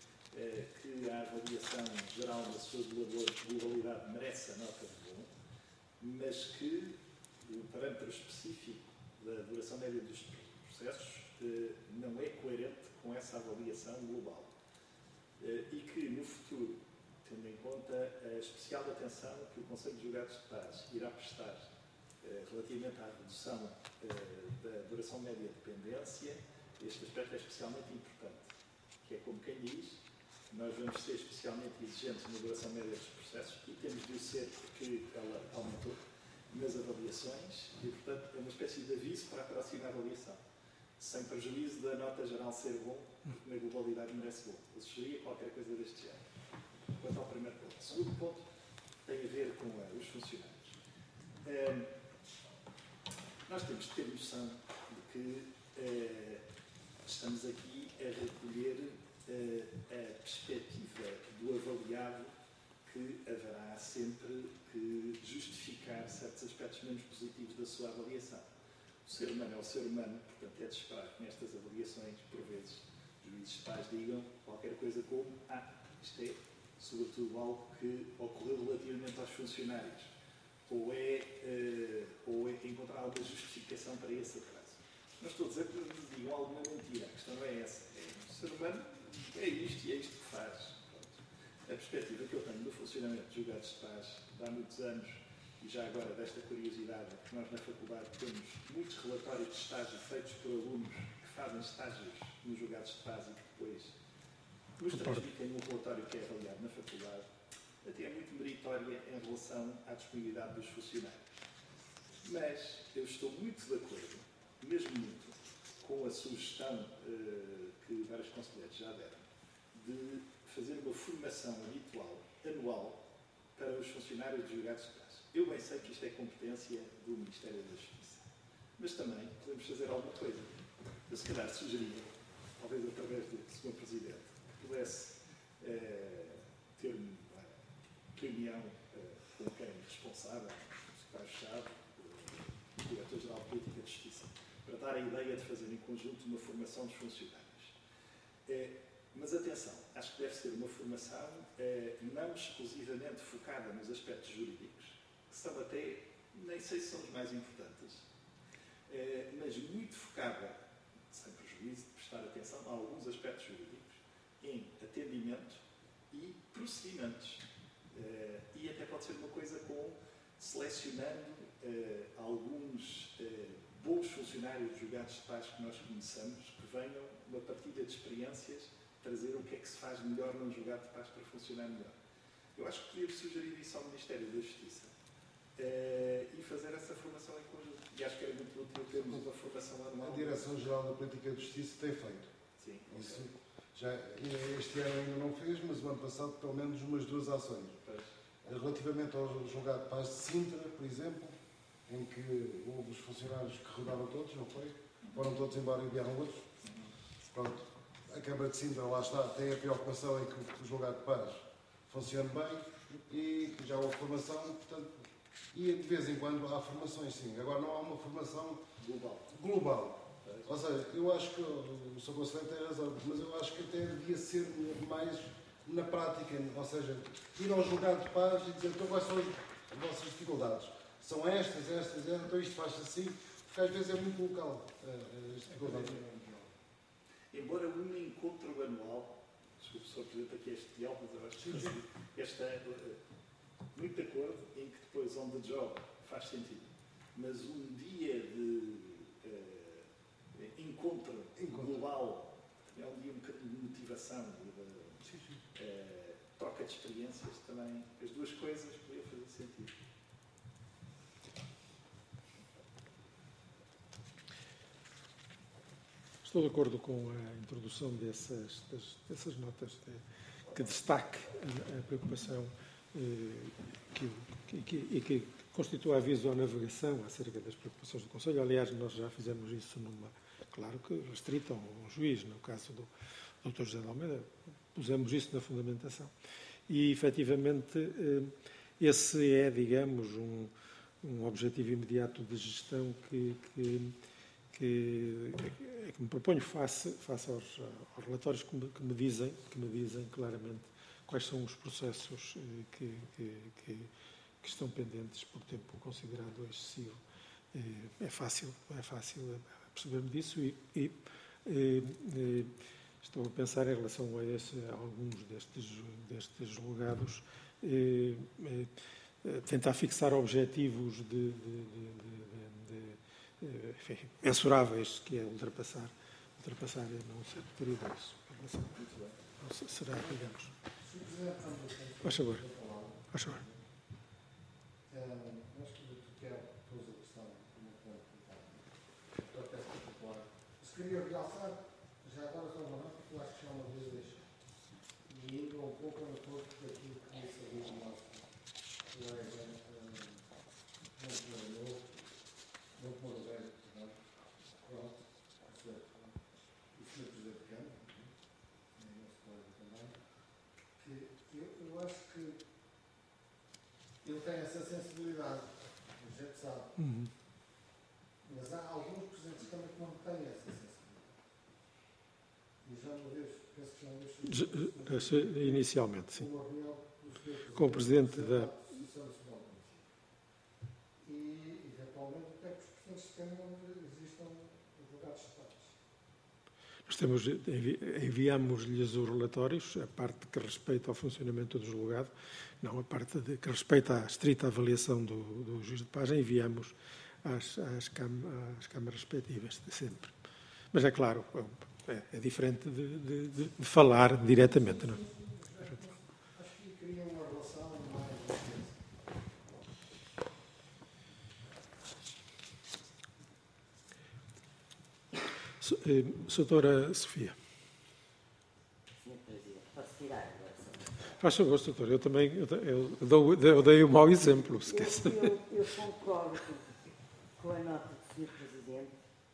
Que a avaliação geral da sua globalidade merece a nota de bom, mas que o parâmetro específico da duração média dos processos não é coerente com essa avaliação global. E que, no futuro, tendo em conta a especial atenção que o Conselho de Julgados de Paz irá prestar relativamente à redução da duração média de pendência, este aspecto é especialmente importante, que é como quem diz, nós vamos ser especialmente exigentes na duração média dos processos e temos de o ser porque ela aumentou nas avaliações e, portanto, é uma espécie de aviso para a próxima avaliação, sem prejuízo da nota geral ser bom, porque na globalidade merece bom. Eu sugeria qualquer coisa deste género. Quanto ao primeiro ponto. O segundo ponto tem a ver com uh, os funcionários. Um, nós temos de ter noção de que uh, estamos aqui a recolher a perspectiva do avaliado que haverá sempre que justificar certos aspectos menos positivos da sua avaliação. O ser humano é o ser humano, portanto é de esperar que nestas avaliações, por vezes, os juízes de paz digam qualquer coisa como ah, isto é, sobretudo, algo que ocorreu relativamente aos funcionários, ou é, uh, ou é encontrar alguma justificação para esse atraso. Não estou a dizer que digam alguma mentira, a questão não é essa. É o ser humano é isto e é isto que faz. Pronto. A perspectiva que eu tenho do funcionamento de julgados de paz de há muitos anos, e já agora desta curiosidade, que nós na faculdade temos muitos relatórios de estágio feitos por alunos que fazem estágios nos julgados de paz e que depois nos transmitem um relatório que é avaliado na faculdade, até é muito meritória em relação à disponibilidade dos funcionários. Mas eu estou muito de acordo, mesmo muito, com a sugestão uh, que vários conselheiros já deram, de fazer uma formação habitual, anual, para os funcionários de julgados de paz. Eu bem sei que isto é competência do Ministério da Justiça. mas também podemos fazer alguma coisa. Eu, se calhar, sugeria, talvez através do senhor Presidente, que pudesse eh, ter uma reunião eh, com quem é responsável, o secretário-chave, o diretor-geral de Política de Justiça, para dar a ideia de fazer em conjunto uma formação dos funcionários. Eh, mas atenção, acho que deve ser uma formação eh, não exclusivamente focada nos aspectos jurídicos, que são até, nem sei se são os mais importantes, eh, mas muito focada, sem prejuízo de prestar atenção a alguns aspectos jurídicos, em atendimento e procedimentos. Eh, e até pode ser uma coisa com selecionando eh, alguns eh, bons funcionários dos julgados de paz que nós conheçamos, que venham uma partilha de experiências, trazer o que é que se faz melhor num julgado de paz para funcionar melhor. Eu acho que podia sugerir isso ao Ministério da Justiça eh, e fazer essa formação em conjunto. E acho que era muito útil termos uma formação anual. A Direção-Geral da Política de Justiça tem feito. Sim, Isso okay. já, este ano ainda não fez, mas o ano passado pelo menos umas duas ações. Pois. Relativamente ao julgado de paz de Sintra, por exemplo, em que houve os funcionários que rodaram todos, não foi? Foram todos embora e enviaram outros. Pronto. A Câmara de Sintra, lá está, tem a preocupação em que o julgado de paz funcione bem e que já houve formação, portanto, e de vez em quando há formações, sim. Agora não há uma formação Global. global. Ou seja, eu acho que o senhor Conselheiro tem razão, mas eu acho que até devia ser mais na prática, ou seja, ir ao julgado de paz e dizer, então quais são as vossas dificuldades? São estas, estas, estas, então isto faz assim, porque às vezes é muito local as dificuldades. Embora um encontro anual, desculpe, senhor Presidente, aqui este diálogo, mas eu acho que esta é muito de acordo em que depois on the job faz sentido, mas um dia de uh, encontro, encontro global é um dia um bocadinho de motivação, de uh, troca de experiências também, as duas coisas podiam fazer sentido. Estou de acordo com a introdução dessas, das, dessas notas de, que destaque a, a preocupação eh, que, que, que, e que constitua aviso à navegação acerca das preocupações do Conselho. Aliás, nós já fizemos isso numa, claro que restrita a um juiz, no caso do doutor José de Almeida, pusemos isso na fundamentação. E, efetivamente, eh, esse é, digamos, um, um objetivo imediato de gestão que, que Que, que me proponho face, face aos, aos relatórios que me, que, me dizem, que me dizem claramente quais são os processos que, que, que, que estão pendentes por tempo considerado excessivo. É fácil, é fácil perceber-me disso e, e, e estou a pensar em relação a, esse, a alguns destes, destes julgados, e, e, tentar fixar objetivos de, de, de, de enfim, mensuráveis, que é ultrapassar, ultrapassar e não ser perigoso. Não será, digamos. Faz favor. Faz favor. Acho que o Tiago pôs a questão muito bem colocada. Estou até particular. Se queria realçar, já agora só uma nota, que eu acho que já uma vez deixei. E indo um pouco no corpo daquilo que disse ali o nosso colega Monte Novo. Muito bom, velho, pronto, e o senhor Presidente de Câmara, e o nosso colega também, que eu, eu acho que ele tem essa sensibilidade, a gente sabe, Uhum. mas há alguns Presidentes de Câmara que não têm essa sensibilidade. E já uma vez, penso que já uma vez, inicialmente, sim, uma reunião com o Presidente da... e, eventualmente, até que os Presidentes de Câmara existam julgados separados. Nós temos, envi, enviamos-lhes os relatórios, a parte que respeita ao funcionamento do julgado, não a parte de, que respeita à estrita avaliação do, do juiz de paz, enviamos às, às, cam, às câmaras respectivas, sempre. Mas é claro, é, é diferente de, de, de, de falar diretamente, não é? Acho que cria uma relação mais intensa. Doutora Sofia. senhor Presidente, posso tirar agora? Faz favor, doutor. Eu também eu, eu, dou, eu dei um mau exemplo, esquece. Eu, eu, eu concordo com a nota do senhor Presidente.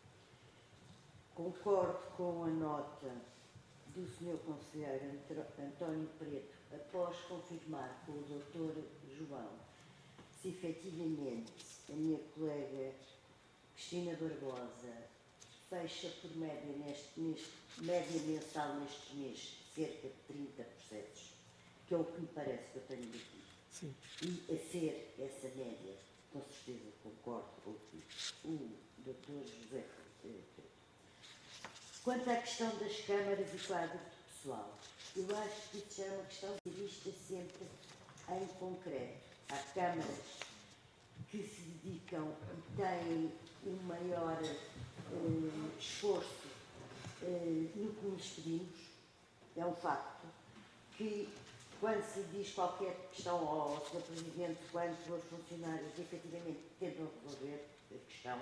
Concordo com a nota do senhor Conselheiro António Preto, após confirmar com o doutor João se efetivamente a minha colega Cristina Barbosa fecha por média, neste, neste, média mensal nestes meses cerca de trinta processos, que é o que me parece que eu tenho daqui. Sim. E a ser essa média, com certeza concordo com o que o doutor José Preto. Quanto à questão das câmaras e quadro de pessoal, eu acho que isso já é uma questão que vista sempre em concreto. Há câmaras que se dedicam e têm um maior eh, esforço eh, no que nos pedimos. É um facto que, quando se diz qualquer questão ao senhor Presidente, quanto aos funcionários efetivamente tentam resolver a questão,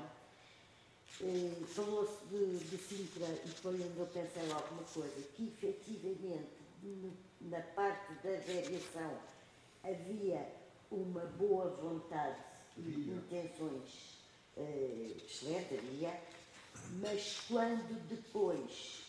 eh, falou-se de, de Sintra e foi onde eu pensei alguma coisa, que efetivamente no, na parte da variação havia uma boa vontade e intenções eh, excelentes, havia, mas quando depois,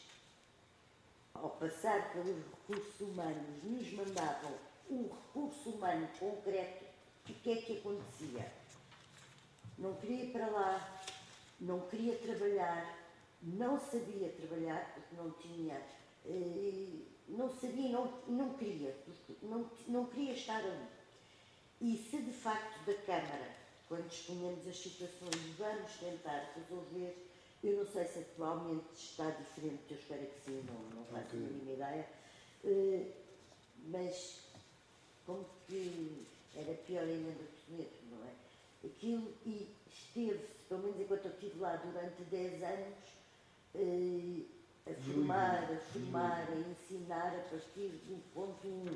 ao passar pelos recursos humanos, nos mandavam um recurso humano concreto, o que é que acontecia? Não queria ir para lá, não queria trabalhar, não sabia trabalhar, porque não tinha, eh, não sabia, não, não queria, não, não queria estar ali. E se de facto da Câmara, quando exponhamos as situações, vamos tentar resolver, eu não sei se atualmente está diferente, eu espero que sim, não, não faço a mínima ideia, uh, mas como que era pior ainda do que Toledo, não é? Aquilo, e esteve-se, pelo menos enquanto eu estive lá, durante dez anos, uh, a formar, a formar, a ensinar a partir do ponto um,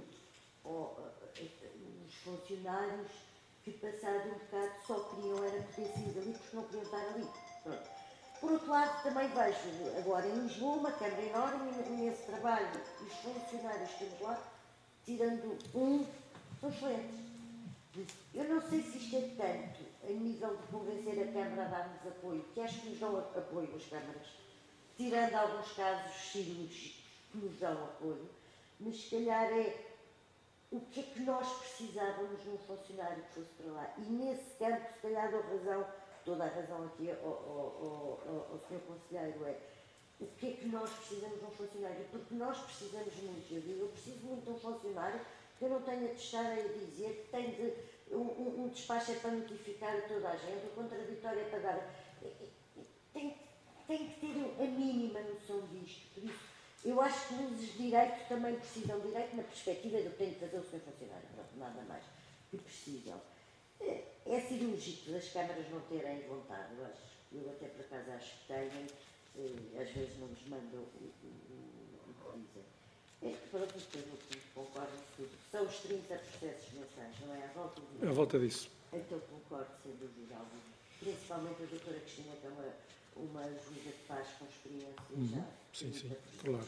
os funcionários que, passado um bocado, só queriam era poder sair dali porque não queriam estar ali. Pronto. Por outro lado, também vejo agora em Lisboa uma Câmara enorme nesse trabalho, os funcionários que temos lá, tirando um, são excelentes. Eu não sei se isto é tanto a nível de convencer a Câmara a dar-nos apoio, que acho que nos dão apoio as câmaras, tirando alguns casos cirúrgicos que nos dão apoio, mas se calhar é o que é que nós precisávamos de um funcionário que fosse para lá. E nesse campo, se calhar, dou razão, toda a razão aqui ao, ao, ao, ao senhor Conselheiro, é o que é que nós precisamos de um funcionário, porque nós precisamos muito, eu digo, eu preciso muito de um funcionário que eu não tenha de estar a dizer que tem de, um, um, um despacho é para notificar a toda a gente, o contraditório é para dar. Tem, tem que ter a mínima noção disto, por isso eu acho que os direitos também precisam de direito na perspectiva do que tem de fazer o seu funcionário, pronto, nada mais que precisam. É cirúrgico das câmaras não terem vontade, eu acho, eu até por acaso acho que têm, às vezes não nos mandam o que dizem. É, para outras coisas, concordo com tudo. São os trinta processos mensais, não é? À volta disso. À volta disso. Então concordo, sem dúvida alguma. Principalmente a doutora Cristina, que é uma, uma juíza de paz com experiência Uhum. já. Sim, sim, claro.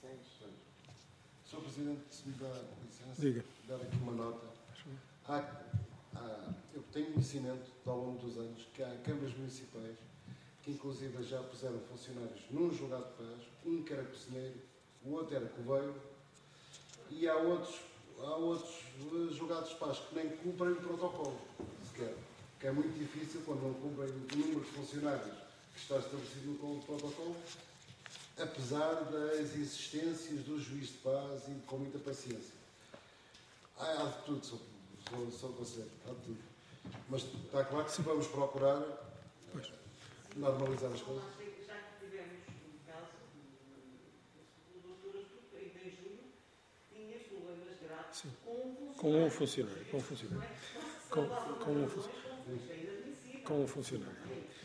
senhor Presidente, se me dá licença, Diga. dar aqui uma nota. Há, há, eu tenho conhecimento, ao longo dos anos, que há câmaras municipais que, inclusive, já puseram funcionários num julgado de paz, um que era cozinheiro, o outro era coveiro, e há outros, há outros julgados de paz que nem cumprem o protocolo, sequer. Que é muito difícil, quando não cumprem o número de funcionários que está estabelecido no protocolo, apesar das existências do juiz de paz e com muita paciência. Há, há de tudo, só, só, só conselho, há de tudo. Mas está claro que se vamos procurar pois. normalizar as coisas. Já que tivemos um caso, o doutor Artur, em julho, tinha problemas graves com um funcionário. Com um funcionário, com um funcionário. Com, com um funcionário. Com um funcionário.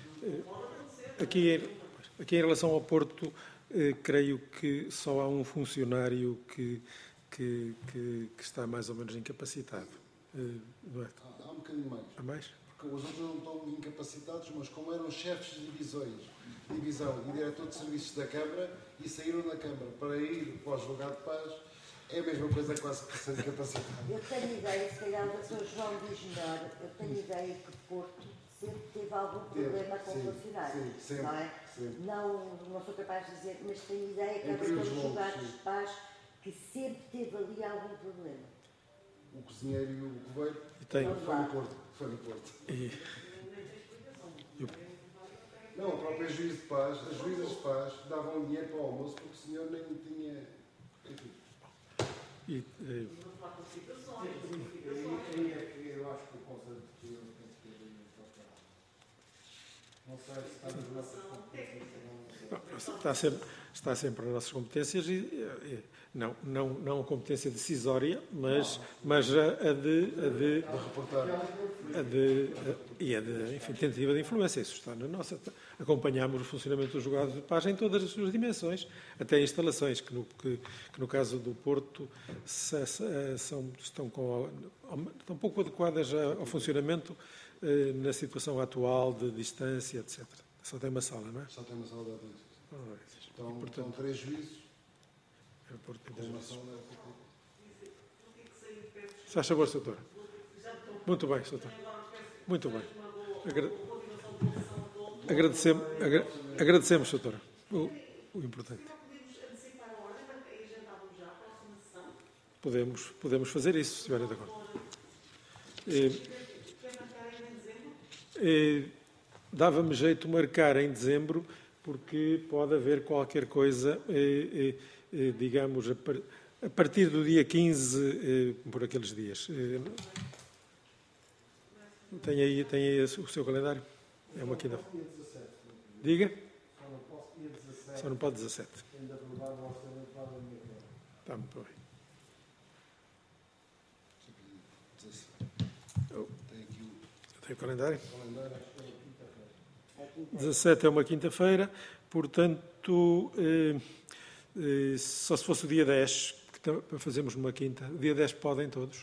Aqui, aqui em relação ao Porto, eh, creio que só há um funcionário que, que, que, que está mais ou menos incapacitado. Eh, não é? Há, há um bocadinho mais. Há mais? Porque os outros não estão incapacitados, mas como eram chefes de divisões, divisão e diretor de serviços da Câmara, e saíram da Câmara para ir para o julgado de paz, é a mesma coisa quase que ser incapacitado. Eu tenho ideia, se calhar o doutor João diz melhor, eu tenho ideia que Porto sempre teve algum Teve, problema com sim, o funcionário, sim, sempre, não é? sempre. Não, não sou capaz de dizer, mas tenho ideia que Em há períodos doutores longos, julgados sim. de paz que sempre teve ali algum problema. O cozinheiro e o coveiro E tem, foi no Porto. Foi no Porto. e, e o- Não, a própria juiz de paz, as juízas de paz davam dinheiro para o almoço porque o senhor nem tinha. Enfim. e, e, Não falar com situações, Aí aí é que eu acho que o Conselho de Estilo tem que ter aí um papel. Não sei se está nas nossas competências ou não. Não, Está sempre, está sempre nas nossas competências e, e não, não, não a competência decisória, mas, mas a, a de, a de, De reportar. a de, a, e a de, enfim, tentativa de influência. Isso está na nossa. Acompanhamos o funcionamento dos julgados de paz em todas as suas dimensões, até instalações, que no, que, que no caso do Porto se, se, são, estão, com, estão pouco adequadas ao funcionamento eh, na situação atual de distância, etcétera. Só tem uma sala, não é? Só tem uma sala de audiências. Ora, Então, e, portanto, estão três juízes é o Porto tem com duas uma vezes. sala. Se faz favor, doutor. Muito bem, doutor. Muito bem. Agra agradecemos, agra agradecemos, doutor. O, o importante. podemos antecipar a ordem para que agendávamos já a próxima sessão. Podemos, podemos fazer isso, se estiverem de acordo. Eh, Quer marcar ainda em dezembro? eh, Dava-me jeito marcar em dezembro, porque pode haver qualquer coisa, eh, eh, eh, digamos, a, par a partir do dia quinze, eh, por aqueles dias. Eh, tem aí, tem aí o seu calendário? É uma quinta. Diga? Só não posso ir dezassete, Só não pode dezassete. ainda aprovar o orçamento para a minha casa. Está muito bem. Tem aqui Eu tenho o calendário. o calendário. dezassete é uma quinta-feira, portanto, eh, eh, só se fosse o dia dez, que tam- para fazermos numa quinta. O dia dez podem todos?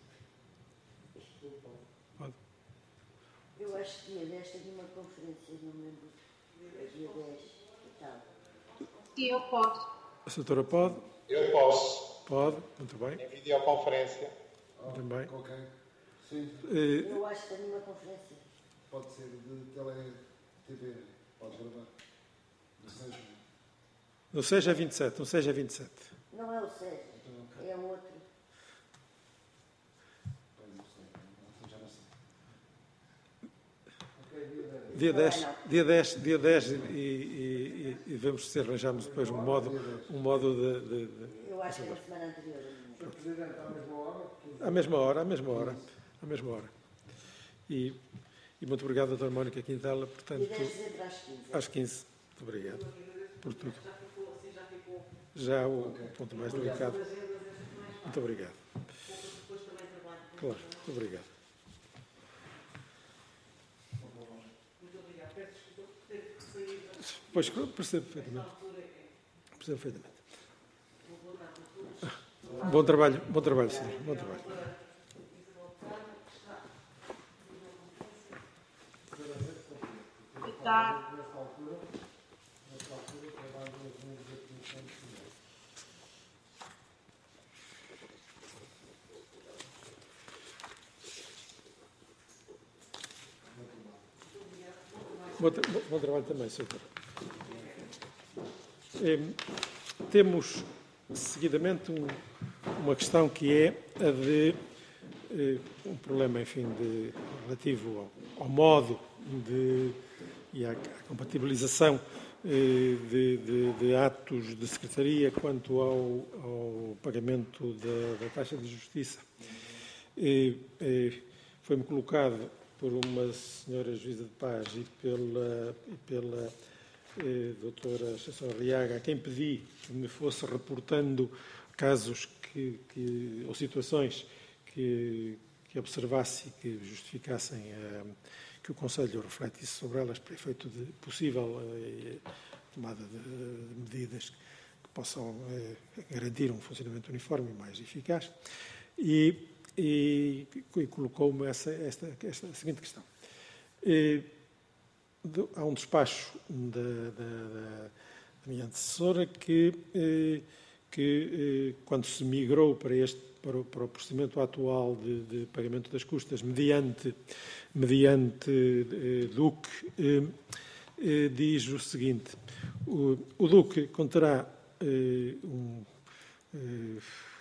Pode. Eu acho que dia dez tenho uma conferência, não me lembro. É dia dez e tal. Sim, eu posso. A doutora pode? Eu posso, Pode, muito bem. em videoconferência. Também. Ok. Sim, Eh, Eu acho que tenho uma conferência. pode ser de tele, T V. Pode gravar. Não seja. Não seja vinte e sete, não seja vinte e sete. Não é o Sérgio, é outro. Não sei. Então já não sei. Ok, dia dez. Dia dez, dia dez, dia dez e, e, e, e vemos se arranjamos depois um modo, um modo de, de, de... Eu acho que é na semana anterior. senhor Presidente, à mesma hora? À mesma hora, à mesma hora, à mesma hora. E, e muito obrigado, doutora Mónica Quintela, portanto, Dia dez de dezembro às quinze. às quinze. Muito obrigado por tudo. Já ficou, assim, já ficou. Já o ponto mais delicado. Muito obrigado. Depois também trabalho. Claro, muito obrigado. Muito obrigada. Peço desculpa por ter que sair. Pois, percebo perfeitamente. altura é. Percebo perfeitamente. Vou voltar para todos. Bom trabalho, bom trabalho, senhor. Bom trabalho. Está. Nesta altura, nesta altura, trabalho nas linhas da Comissão de Finanças. Bom, tra bom, bom trabalho também, senhor. Eh, temos, seguidamente, um, uma questão que é a de eh, um problema, enfim, de, relativo ao, ao modo de, e à, à compatibilização eh, de, de, de atos de secretaria quanto ao, ao pagamento da, da taxa de justiça. Eh, eh, Foi-me colocado por uma senhora juíza de paz e pela, e pela eh, doutora Assunção Arriaga, a quem pedi que me fosse reportando casos que, que, ou situações que, que observasse e que justificassem eh, que o Conselho refletisse sobre elas para efeito de possível eh, tomada de, de medidas que possam eh, garantir um funcionamento uniforme e mais eficaz. E E, e colocou-me essa, esta, esta seguinte questão. E, do, há um despacho da, da, da minha antecessora que, eh, que, quando se migrou para, este, para, o, para o procedimento atual de, de pagamento das custas mediante, mediante eh, D U C, eh, eh, diz o seguinte: o, o D U C conterá eh, um, eh,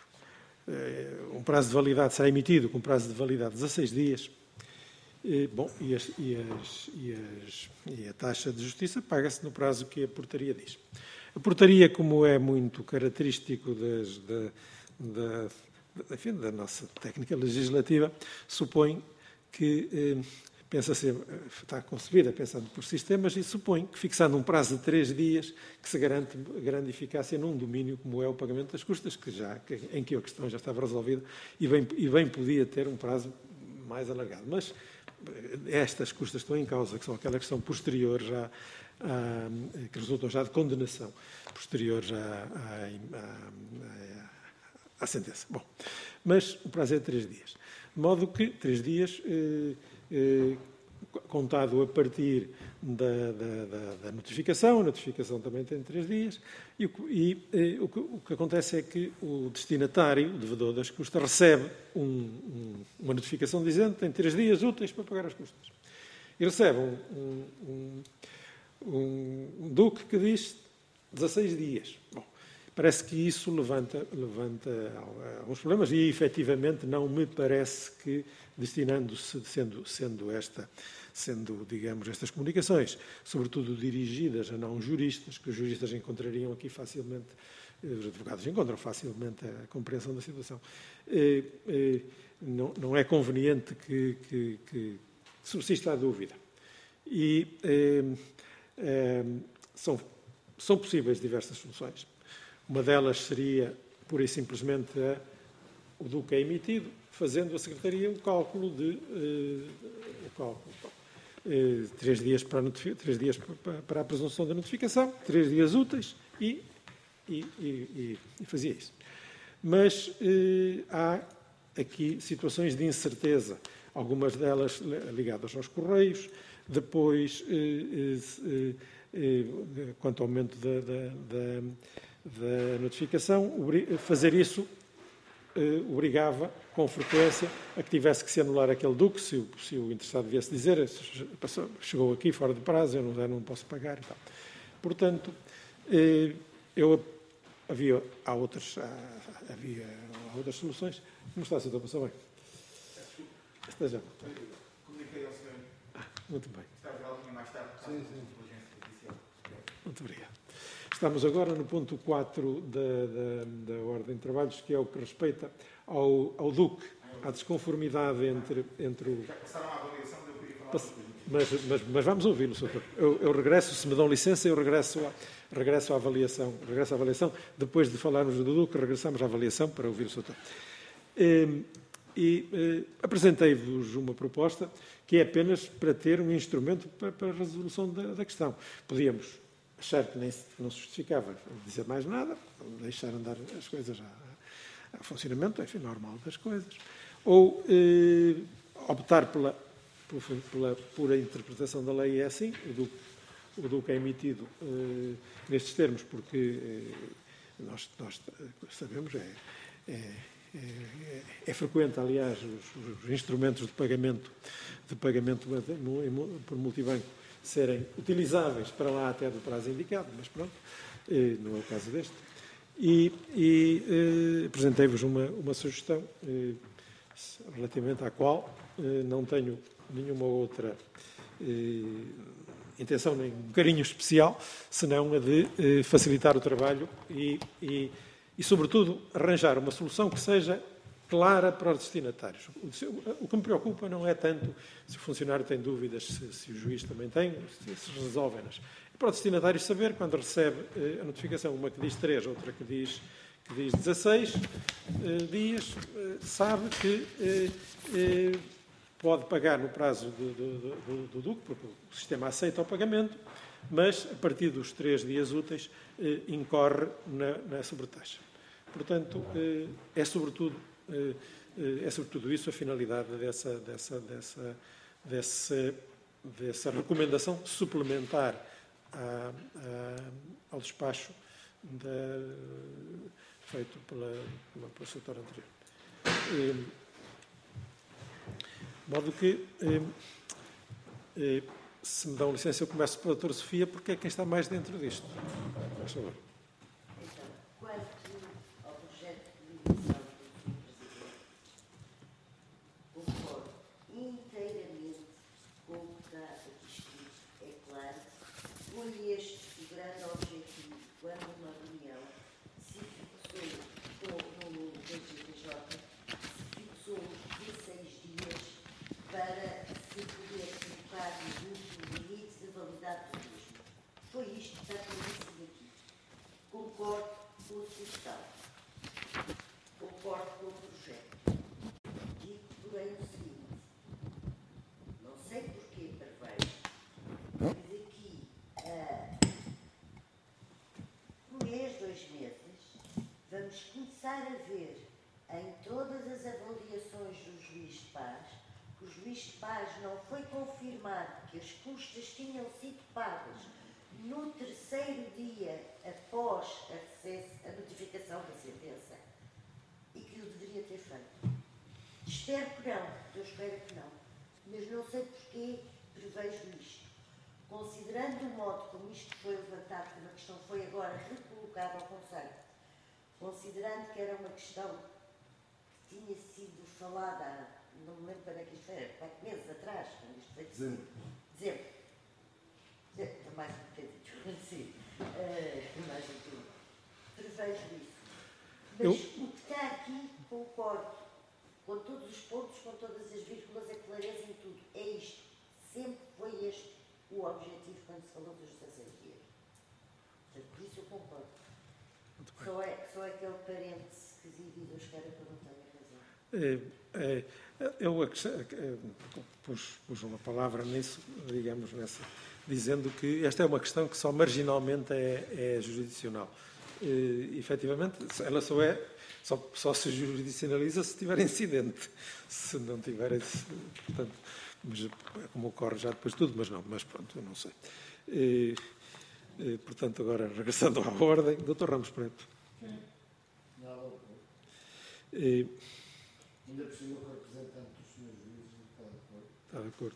um prazo de validade, será emitido com prazo de validade de dezasseis dias. E, bom, e, as, e, as, e, as, e a taxa de justiça paga-se no prazo que a portaria diz. A portaria, como é muito característico das, da, da, enfim, da nossa técnica legislativa, supõe que eh, pensa ser, está concebida pensando por sistemas e supõe que, fixando um prazo de três dias, que se garante grande eficácia num domínio como é o pagamento das custas, que já, que, em que a questão já estava resolvida e bem, e bem podia ter um prazo mais alargado. Mas estas custas estão em causa, que são aquelas que são posteriores à, à, que resultam já de condenação, posteriores à, à, à, à sentença. Bom, mas o prazo é de três dias. De modo que, três dias, eh, eh, contado a partir da, da, da, da notificação, a notificação também tem três dias, e, e eh, o, que, o que acontece é que o destinatário, o devedor das custas, recebe um, um, uma notificação dizendo que tem três dias úteis para pagar as custas. E recebe um, um, um, um D U C que diz dezasseis dias. Bom, parece que isso levanta, levanta alguns problemas e, efetivamente, não me parece que, destinando-se, sendo, sendo esta... sendo, digamos, estas comunicações, sobretudo dirigidas a não juristas, que os juristas encontrariam aqui facilmente, os advogados encontram facilmente a compreensão da situação. Eh, eh, não, não é conveniente que, que, que subsista a dúvida. E eh, eh, são, são possíveis diversas soluções. Uma delas seria, pura e simplesmente, a, o D U C é emitido, fazendo a Secretaria o cálculo de... Eh, o cálculo, Eh, três dias, para a, três dias para, para a presunção da notificação, três dias úteis e, e, e, e fazia isso. Mas eh, há aqui situações de incerteza, algumas delas ligadas aos Correios, depois, eh, eh, eh, quanto ao aumento da, da, da, da notificação, fazer isso eh, obrigava, com frequência, a que tivesse que se anular aquele D U C, se o, se o interessado viesse dizer, passou, chegou aqui fora de prazo, eu não, eu não posso pagar e tal. Portanto, eh, eu, havia, há outras, há, havia há outras soluções. Como está, senhor? Passou bem? Esteja. Comuniquei ao senhor. Ah, muito bem. Estava tinha mais tarde, por causa da inteligência judicial. Muito obrigado. Estamos agora no ponto quatro da, da, da ordem de trabalhos, que é o que respeita ao, ao D U C, à desconformidade entre, entre o... Já passaram a avaliação, eu queria falar... Pass... Mas, mas, mas vamos ouvi-lo, senhor. Eu, eu regresso, se me dão licença, eu regresso, a, regresso à avaliação. Regresso à avaliação. Depois de falarmos do D U C, regressamos à avaliação para ouvir o senhor. E, e eh, apresentei-vos uma proposta que é apenas para ter um instrumento para, para a resolução da, da questão. Podíamos achar que nem se, não se justificava dizer mais nada, deixar andar as coisas a, a funcionamento, enfim, normal das coisas, ou eh, optar pela, pela pura interpretação da lei, é assim, o D U C, o D U C é emitido eh, nestes termos, porque eh, nós, nós sabemos, é, é, é, é frequente, aliás, os, os instrumentos de pagamento, de pagamento por multibanco serem utilizáveis para lá até do prazo indicado, mas pronto, eh, não é o caso deste. E, e eh, apresentei-vos uma, uma sugestão eh, relativamente à qual eh, não tenho nenhuma outra eh, intenção, nem um carinho especial, senão a de eh, facilitar o trabalho e, e, e, sobretudo, arranjar uma solução que seja clara para os destinatários. O que me preocupa não é tanto se o funcionário tem dúvidas, se, se o juiz também tem, se, se resolvem-nas. É para o destinatário saber, quando recebe eh, a notificação, uma que diz três, outra que diz, que diz dezasseis eh, dias, eh, sabe que eh, eh, pode pagar no prazo do, do, do, do D U C, porque o sistema aceita o pagamento, mas, a partir dos três dias úteis, eh, incorre na, na sobretaxa. Portanto, eh, é sobretudo É sobretudo isso a finalidade dessa, dessa, dessa, dessa, dessa recomendação suplementar à, à, ao despacho da, feito pela, pela, pelo setor anterior. Eh, de modo que, eh, eh, se me dão licença, eu começo pela doutora Sofia, porque é quem está mais dentro disto. Por favor. Então, quanto ao projeto de emissão do Presidente, concordo inteiramente com o que está aqui escrito. É claro, foi este o grande objetivo quando uma reunião se fixou no G T J, se fixou dezesseis dias para se poder colocar no último limite de validade do mesmo. Foi isto que está previsto aqui. Concordo com a sugestão. Concordo com o projeto. Digo, porém, o seguinte. Não sei porquê, Parveiro, mas daqui a um mês, dois meses, vamos começar a ver em todas as avaliações do juiz de paz que o juiz de paz não foi confirmado que as custas tinham sido pagas no terceiro dia após a, a notificação da sentença e que o deveria ter feito. Espero que não, Deus queira que não, mas não sei porquê prevejo isto. Considerando o modo como isto foi levantado, como a questão foi agora recolocada ao Conselho, considerando que era uma questão que tinha sido falada há, não me lembro quando é que isto foi, quatro meses atrás, quando isto foi Dezembro. Dezembro. Dezembro, mais um bocadinho, sim. Uh, mais um bocadinho. Prevejo isso. Mas Eu... o que está aqui, concordo, com todos os pontos, com todas as vírgulas, a clareza em tudo. É isto. Sempre foi este o objetivo quando se falou dos dezasseis dias. Portanto, por isso eu concordo. Só é, só é aquele parêntese que diz Deus queira que eu não tenha razão. É, é, eu é, pus, pus uma palavra nisso, digamos, nessa, dizendo que esta é uma questão que só marginalmente é, é jurisdicional. E, efetivamente, ela só, é, só, só se juridicionaliza se tiver incidente. Se não tiver, portanto, mas, como ocorre já depois de tudo, mas não, mas pronto, eu não sei. E, e, portanto, agora, regressando à ordem, doutor Ramos Preto. Nada a ver. E, Ainda por cima, o representante dos senhores juízes está de acordo. Está de acordo.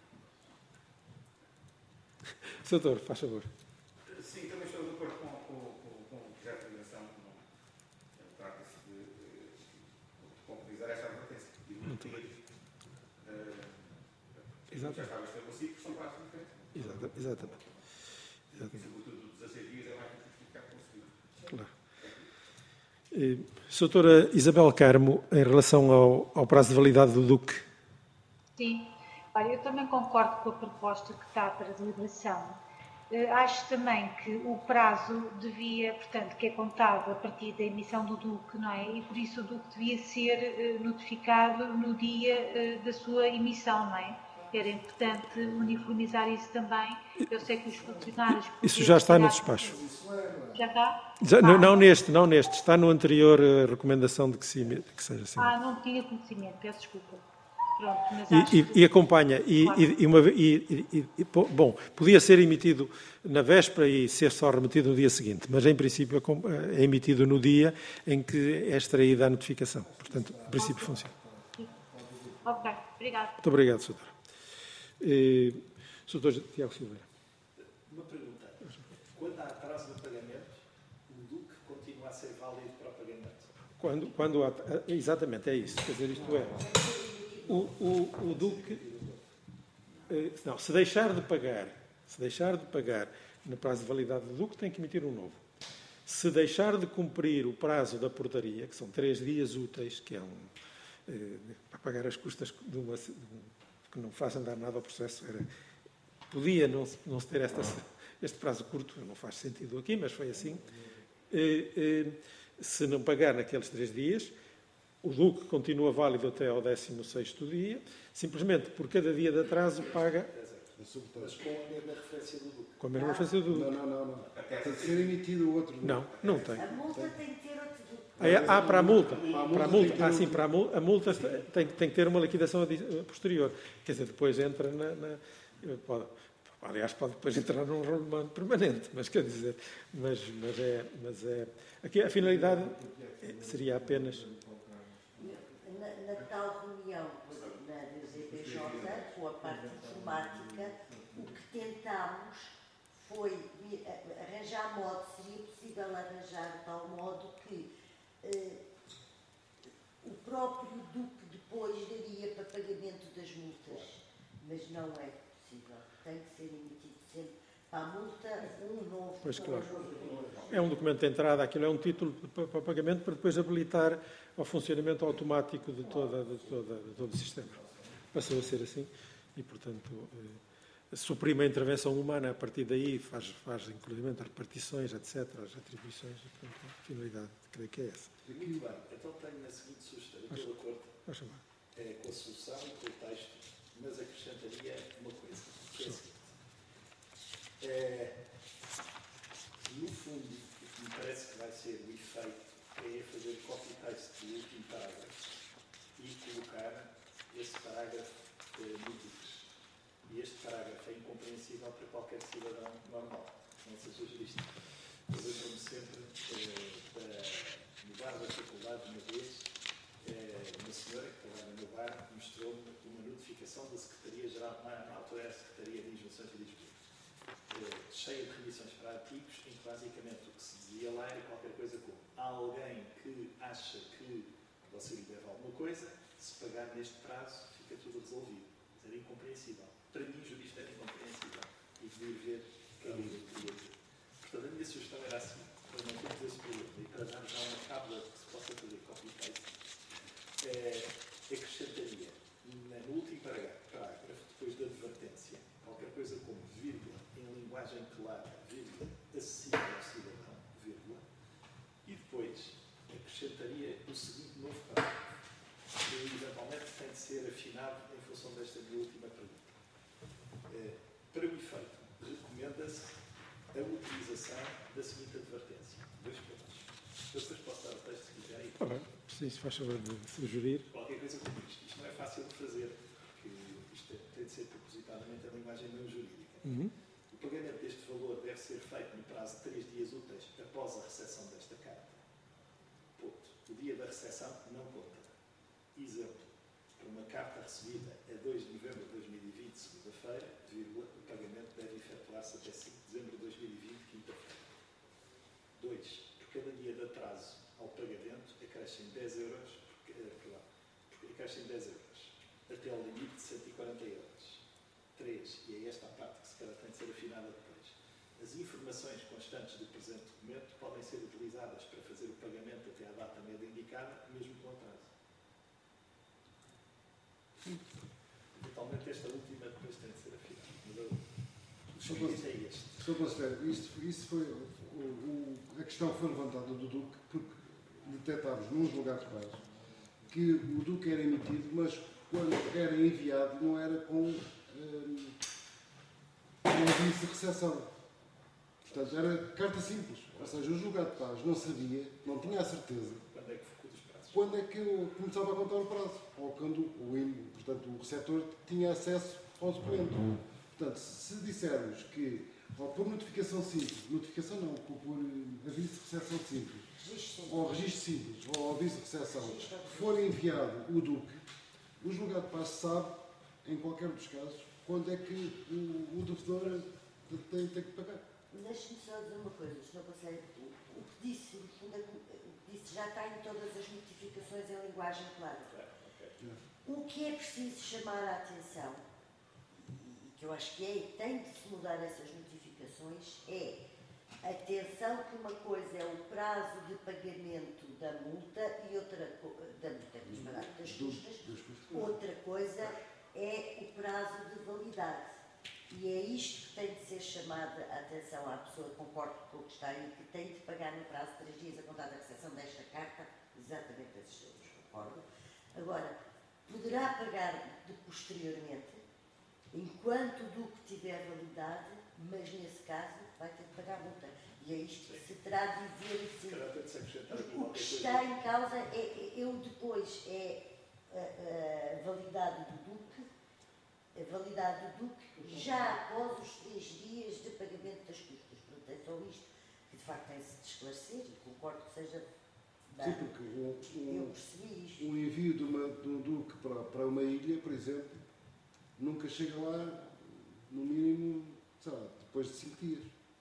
Doutor, faz favor. Sim, também estou de acordo com, com, com, com o projeto de migração. Trata-se de, de concretizar esta advertência. E Muito bem. Uh, Exato. já estava estabelecido, que são prazos diferentes. Exata, exatamente. Exatamente. Sobretudo, dezasseis dias é mais difícil ficar conseguido. Claro. Eh, Doutora Isabel Carmo, em relação ao, ao prazo de validade do Duque. Sim, olha, eu também concordo com a proposta que está para deliberação. Uh, acho também que o prazo devia, portanto, que é contado a partir da emissão do Duque, não é? E por isso o Duque devia ser uh, notificado no dia uh, da sua emissão, não é? Era importante uniformizar isso também. Eu sei que os funcionários... Isso já está no despacho. Já está? Já, ah, não, não neste, não neste. Está no anterior a recomendação de que, se, que seja assim. Ah, não tinha conhecimento, peço desculpa. Pronto, mas e, acho e, que... e acompanha. E, claro. e, e, uma, e, e, e, bom, podia ser emitido na véspera e ser só remetido no dia seguinte, mas em princípio é emitido no dia em que é extraída a notificação. Portanto, em princípio funciona. Ok, obrigado. Muito obrigado, doutora. Eh, doutor Tiago Silveira. Uma pergunta. Quando há atraso no pagamento, o Duque continua a ser válido para o pagamento? Quando, quando há, exatamente, é isso. Quer dizer, isto é, o, o, o Duque, eh, não, se deixar de pagar, se deixar de pagar no prazo de validade do Duque, tem que emitir um novo. Se deixar de cumprir o prazo da portaria, que são três dias úteis, que é um, eh, para pagar as custas de uma... De um, que não faz andar nada ao processo, era, podia não se, não se ter esta, este prazo curto, não faz sentido aqui, mas foi assim. E, e, se não pagar naqueles três dias, o Duque continua válido até ao décimo sexto dia, simplesmente por cada dia de atraso paga... Mas com a mesma referência do Duque? Com a mesma referência do Duque. Não, não, não, não. Tem que ser emitido outro Duque. Não, não tem. A multa tem que ter outro Duque. Ah, é, ah, para a multa. Para a multa. Ah, um- sim, para a multa. A multa tem, tem que ter uma liquidação adi- posterior. Quer dizer, depois entra na... na pode, Aliás, pode depois entrar num enrolamento permanente, mas quer dizer, mas, mas é, mas é, aqui a finalidade seria apenas... Na, na tal reunião na D Z P J, com a parte informática, o que tentámos foi arranjar modo, seria possível arranjar de tal modo que eh, o próprio Duque depois daria para pagamento das multas, mas não é possível. Tem que ser emitido sempre para a multa um novo. Pois claro. É um documento de entrada, aquilo é um título para, para pagamento para depois habilitar ao funcionamento automático de, toda, de, toda, de todo o sistema. Passou a ser assim e, portanto, eh, suprime a intervenção humana a partir daí, faz, faz inclusivamente as repartições, etcétera, as atribuições, e, portanto, a finalidade, creio que é essa. Muito bem, então tenho a seguinte sugestão. Eu estou de acordo é, com a solução e com o texto, mas acrescentaria uma coisa, que é a seguinte. É, no fundo, o que me parece que vai ser o efeito é fazer copy-paste do último parágrafo e colocar esse parágrafo eh, no Dux. E este parágrafo é incompreensível para qualquer cidadão normal, não seja jurista. Eu lembro-me sempre eh, para mudar da faculdade uma vez, eh, uma senhora que trabalha no bar mostrou-me uma notificação da Secretaria-Geral, na, na altura era a Secretaria de Injunções e Lisboa, eh, cheia de remissões para artigos, em que basicamente o que se dizia lá era qualquer coisa como há alguém que acha que você lhe deve alguma coisa, se pagar neste prazo fica tudo resolvido. Mas era incompreensível. Para mim, jurista era incompreensível. E devia ver quem é que queria dizer. Portanto, a minha sugestão era assim, para não termos esse problema e para dar já uma tábua que se possa fazer copy-paste, é, acrescentaria no último parágrafo, depois da advertência, qualquer coisa como vírgula, em linguagem clara, vírgula, acessível ao cidadão, vírgula, e depois acrescentaria o seguinte novo parágrafo, que eventualmente tem de ser afinado em função desta minha última pergunta. É, para o efeito, recomenda-se a utilização da seguinte advertência. Dois pontos. Eu depois posso dar o texto se quiserem. Está bem, se faz favor de sugerir. Qualquer coisa como isto. Isto não é fácil de fazer, porque isto tem de ser propositadamente a linguagem não jurídica. Uhum. O pagamento deste valor deve ser feito no prazo de três dias úteis após a recepção desta carta. Ponto. O dia da recepção não conta. Exemplo. Para uma carta recebida a dois de novembro de dois mil e vinte, segunda-feira, vírgula, o pagamento deve efetuar-se até cinco de dezembro de dois mil e vinte, quinta-feira. dois. Por cada dia de atraso ao pagamento, acrescem dez euros, porque, eh, perdão, porque acrescem dez euros, até ao limite de cento e quarenta euros. três. E é esta a parte que se calhar tem de ser afinada depois. As informações constantes do presente documento podem ser utilizadas para fazer o pagamento até à data média indicada, mesmo com atraso. Eventualmente esta última depois tem de ser afinada. O que é este? senhor Conselheiro, isto, isso foi, o, o, a questão foi levantada do Duque porque detectámos num julgado de paz que o Duque era emitido, mas quando era enviado não era com um, um aviso de recepção. Portanto, era carta simples. Ou seja, o julgado de paz não sabia, não tinha a certeza Quando é que ficou dos prazos? quando é que eu começava a contar o prazo, ou quando o, portanto, o receptor tinha acesso ao documento. Portanto, se dissermos que, ou por notificação simples, notificação não, por, por aviso de recepção simples, ou registro simples, ou aviso de recepção, for enviado o Duque, o julgado de paz sabe, em qualquer dos casos, quando é que o, o devedor tem, tem que pagar. Deixe-me só dizer uma coisa, senhor Conselheiro. O, o que disse, no fundo, o que disse já está em todas as notificações em linguagem clara. O que é preciso chamar a atenção, e que eu acho que é, e tem de se mudar essas notificações, é atenção que uma coisa é o prazo de pagamento da multa e outra da multa, das custas, outra coisa é o prazo de validade. E é isto que tem de ser chamada a atenção à pessoa, concordo com o que está aí, que tem de pagar no prazo de três dias a contar da recepção desta carta, exatamente esses euros, concordo. Agora, poderá pagar de posteriormente, enquanto o Duque tiver validade, mas nesse caso vai ter de pagar a multa. E é isto que se terá de dizer assim. O que está em causa é, é, é o depois, é a, a validade do Duque a validade do Duque já após os três dias de pagamento das custas. Portanto, é só isto que de facto tem-se de esclarecer e concordo que seja dado. Sim, porque um, Eu um, percebi isto. um envio de, uma, de um Duque para, para uma ilha, por exemplo, nunca chega lá, no mínimo, sei lá, depois de cinco dias.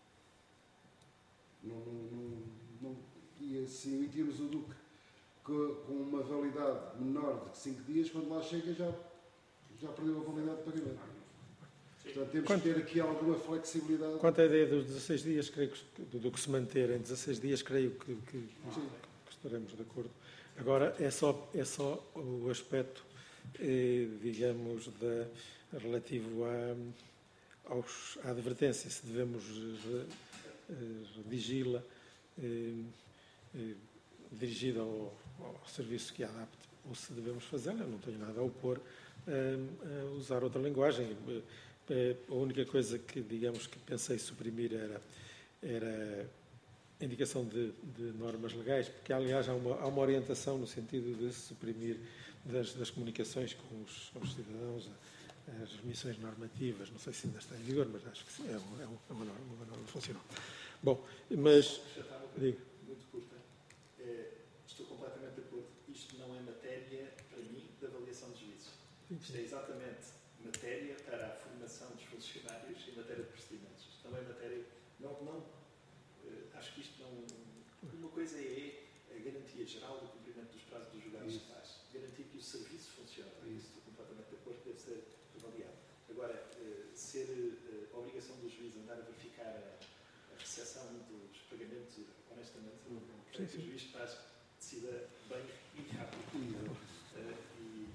Não, não, não, não, e se emitirmos o Duque com, com uma validade menor de cinco dias, quando lá chega já, já perdeu a validade de pagamento. Portanto, temos Quanto, que ter aqui alguma flexibilidade. Quanto à ideia dos dezasseis dias, creio que do, do que se manter em dezasseis dias, creio que, que, que estaremos de acordo. Agora, é só, é só o aspecto, eh, digamos, da, relativo à, aos, à advertência, se devemos eh, redigi-la, eh, eh, dirigida ao, ao serviço que a adapte, ou se devemos fazê-la, eu não tenho nada a opor a, a usar outra linguagem. A única coisa que, digamos, que pensei suprimir era, era a indicação de, de normas legais, porque, aliás, há uma, há uma orientação no sentido de suprimir das, das comunicações com os, com os cidadãos as remissões normativas. Não sei se ainda está em vigor, mas acho que sim, é, um, é uma, norma, uma norma funcional. Bom, mas... Digo. Muito curta. É, estou completamente de acordo. Isto não é matéria, para mim, de avaliação de juízos. Isto é exatamente matéria para a formação dos funcionários em matéria de procedimentos. Isto não é matéria... Não, não, acho que isto não... Uma coisa é a garantia geral do cumprimento dos prazos dos julgados de paz. Garantir que o serviço funciona. Isso estou completamente de acordo, deve ser avaliado. Agora, ser a obrigação do juiz andar a verificar a recepção dos pagamentos, honestamente, creio que o juiz de paz decida bem e rápido. E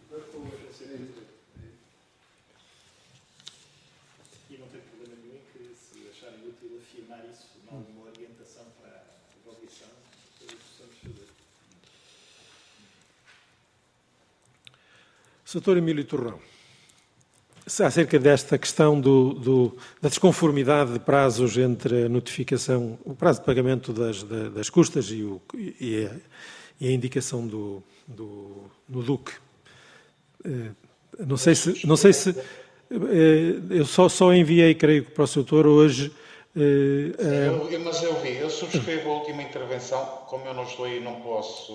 E não tem problema nenhum em que, se acharem útil afirmar isso em alguma orientação para a avaliação, que possamos fazer. doutor Emílio Torrão, acerca desta questão do, do, da desconformidade de prazos entre a notificação, o prazo de pagamento das, das custas e, o, e, a, e a indicação do, do, do Duque. Não sei se... Não sei se eu só, só enviei, creio que para o seu doutor hoje... Sim, eu, eu, mas eu vi, eu subscrevo a última intervenção, como eu não estou aí, não posso...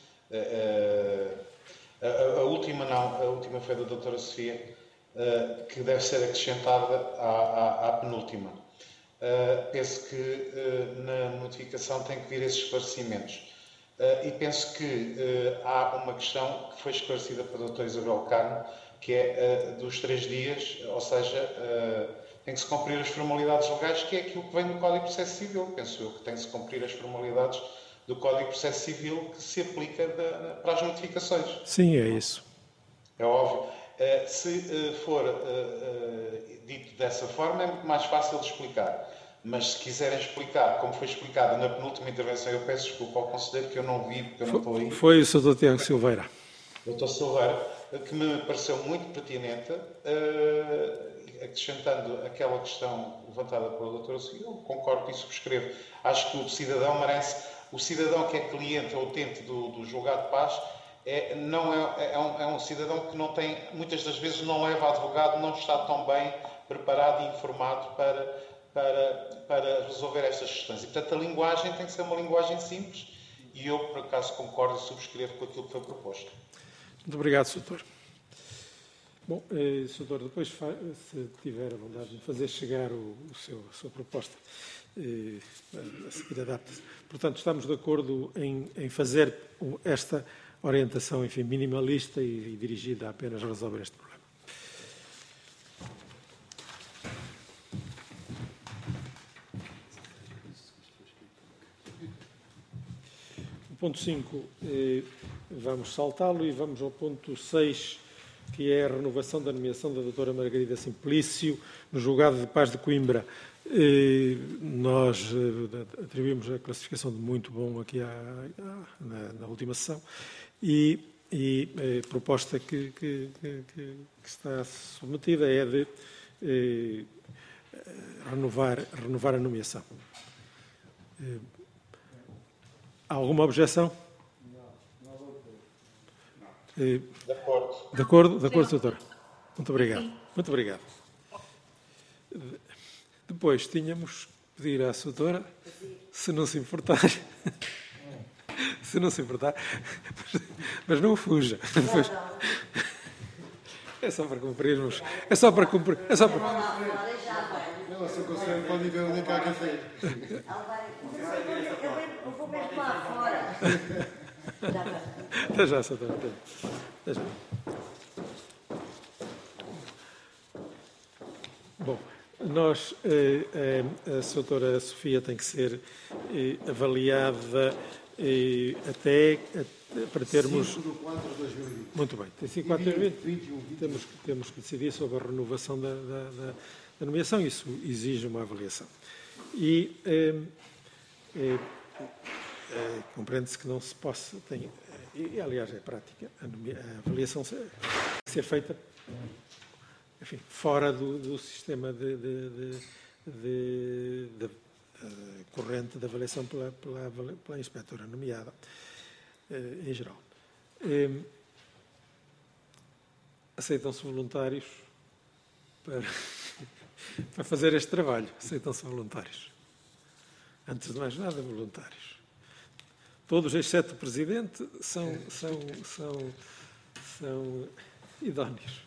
Uh, a, a, a última não, a última foi da doutora Sofia, uh, que deve ser acrescentada à, à, à penúltima. Uh, penso que uh, na notificação tem que vir esses esclarecimentos. Uh, e penso que uh, há uma questão que foi esclarecida pela doutora Isabel Carmo, que é uh, dos três dias, ou seja, uh, tem que se cumprir as formalidades legais, que é aquilo que vem do Código de Processo Civil. Penso eu que tem que se cumprir as formalidades do Código de Processo Civil que se aplica de, para as notificações. Sim, é isso. É óbvio. Uh, se uh, for uh, uh, dito dessa forma, é muito mais fácil de explicar. Mas se quiserem explicar, como foi explicado na penúltima intervenção, eu peço desculpa ao conselheiro que eu não vi, porque eu não estou aí. Foi o seu doutor Tiago Silveira. doutor Silveira, que me pareceu muito pertinente, uh, acrescentando aquela questão levantada pela doutora Sofia, eu concordo e subscrevo. Acho que o cidadão merece, o cidadão que é cliente ou utente do, do julgado de paz, é, não é, é, um, é um cidadão que não tem, muitas das vezes não leva advogado, não está tão bem preparado e informado para, para, para resolver estas questões. E, portanto, a linguagem tem que ser uma linguagem simples e eu, por acaso, concordo e subscrevo com aquilo que foi proposto. Muito obrigado, doutor. Bom, eh, doutor, depois, se tiver a vontade de fazer chegar o, o seu, a sua proposta, eh, a seguir adapta-se. Portanto, estamos de acordo em, em fazer esta orientação, enfim, minimalista e, e dirigida a apenas resolver este problema. O ponto cinco, eh, vamos saltá-lo e vamos ao ponto seis, que é a renovação da nomeação da doutora Margarida Simplício no julgado de paz de Coimbra. Eh, nós eh, atribuímos a classificação de muito bom aqui à, à, na, na última sessão e, e a proposta que, que, que, que está submetida é de eh, renovar, renovar a nomeação. Eh, há alguma objeção? De acordo. De acordo, de acordo, doutora. Muito obrigado. Sim. Muito obrigado. Depois tínhamos que pedir à doutora, se não se importar, se não se importar, mas não fuja. Depois, é só para cumprirmos. É só para cumprir. É só para... Não, se eu conseguir, pode ver onde é que há café. Eu vou mesmo lá fora. Já vai. Até já, doutora. Até já. Bom, nós, eh, eh, a doutora Sofia tem que ser eh, avaliada eh, até, até para termos... cinco de quatro de dois mil e vinte. Muito bem, tem cinco, quatro, vinte. vinte e um, vinte. Temos, que- temos que decidir sobre a renovação da, da, da- da nomeação, isso exige uma avaliação. E eh, eh, eh, compreende-se que não se possa, tem, eh, e aliás é prática, a, nomea- a avaliação ser, ser feita enfim, fora do, do sistema de, de, de, de- de, eh, corrente de avaliação pela, pela, avali- pela inspetora nomeada, eh, em geral. Eh, Aceitam-se voluntários para, para fazer este trabalho? Aceitam-se voluntários? Antes de mais nada, voluntários. Todos, exceto o Presidente, são, são, são, são idóneos.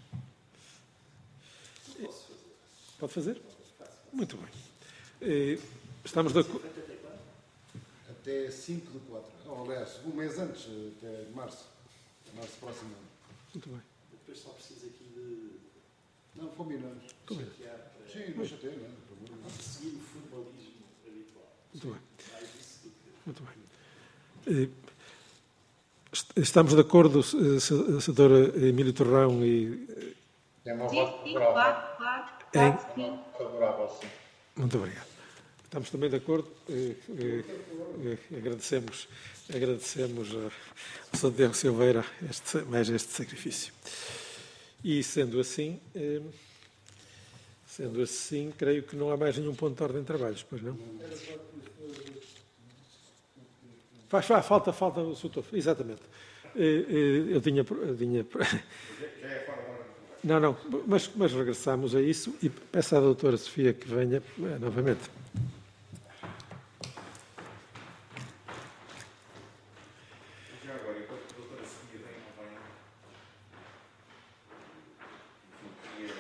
Pode fazer? Muito bem. Eh, Estamos de acordo. Até cinco de quatro. Oh, aliás, um mês antes, até março. Março próximo ano. Muito bem. Depois só preciso aqui de Não, combinamos. Combinado. chatear para Sim, não chateia, não é? Por favor. seguir o formalismo habitual. Muito bem. Mais isso do que... Muito bem. Eh, est- Estamos de acordo, eh, se- senhora Emílio Torrão, e É uma Sim, voto sim, favorável. claro, claro. Em- claro, sim. Favorável, sim. muito obrigado. Estamos também de acordo. eh, eh, eh, agradecemos, agradecemos ao Santiago Silveira este, mais este sacrifício. E sendo assim, eh, sendo assim, creio que não há mais nenhum ponto de ordem de trabalhos, pois não? Faz, faz, falta, falta o doutor. Exatamente. Eh, eh, Eu tinha, eu tinha Já é fora da hora de conversa. Não, não, mas, mas regressamos a isso e peço à doutora Sofia que venha eh, novamente. Já agora, enquanto a doutora Sofia vem ou não vem, enfim,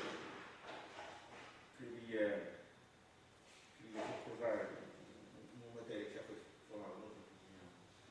queria, queria, queria recordar uma matéria que já foi falada noutra reunião,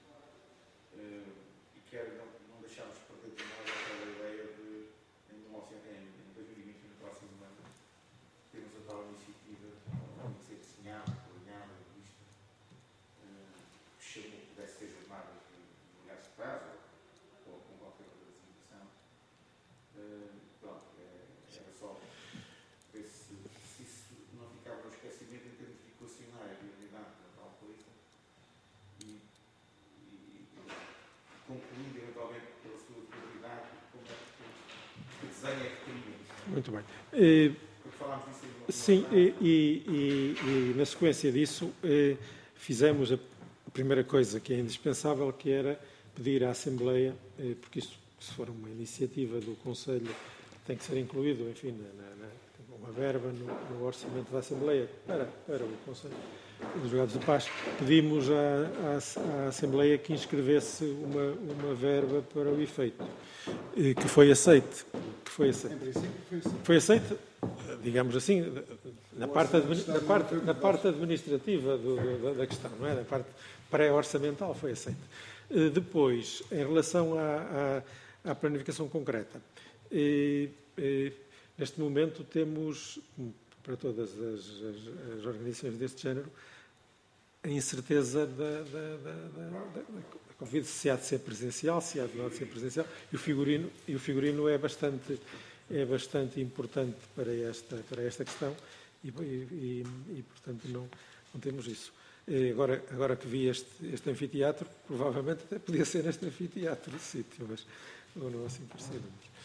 eh, e quero não, não deixarmos perder de nada aquela ideia de, em, mil e novecentos, em dois mil e vinte, no próximo ano, temos a tal iniciativa, tem que ser desenhada, planeada, vista, eh, que chamou, pudesse ter jornadas de lugares de prazo, ou com qualquer outra designação. Eh, Pronto, eh, era só ver se, se isso não ficava no esquecimento em termos de equacionar a viabilidade da tal coisa e, e, e concluindo eventualmente pela sua prioridade como é que o desenho é que teríamos. Muito bem. Eh, Porque falámos disso em uma- Sim, uma- e, e- e- e na sequência disso eh, fizemos a, a primeira coisa que é indispensável, que era pedir à Assembleia, eh, porque isto, se for uma iniciativa do Conselho, tem que ser incluído, enfim, na, na- na- uma verba no, no orçamento da Assembleia para, para o Conselho dos Jogados de Paz. Pedimos à, à- à Assembleia que inscrevesse uma, uma verba para o efeito, eh, que foi aceite. Que foi aceite. Em princípio, foi assim. Foi aceite, digamos assim, na parte, admi- na parte, na parte administrativa do- do- da- da questão, não é? Da parte pré-orçamental foi aceite. Eh, Depois, em relação à, à- à planificação concreta, eh, eh, neste momento temos, para todas as, as- as organizações deste género, a incerteza da, da, da, da, da, da Covid, se há de ser presencial, se há de não de ser presencial, e o figurino, e o figurino é bastante, é bastante importante para esta, para esta questão e, e, e, portanto, não, não temos isso. Eh, Agora, agora que vi este, este anfiteatro, provavelmente até podia ser este anfiteatro de sítio, mas ou não assim percebemos.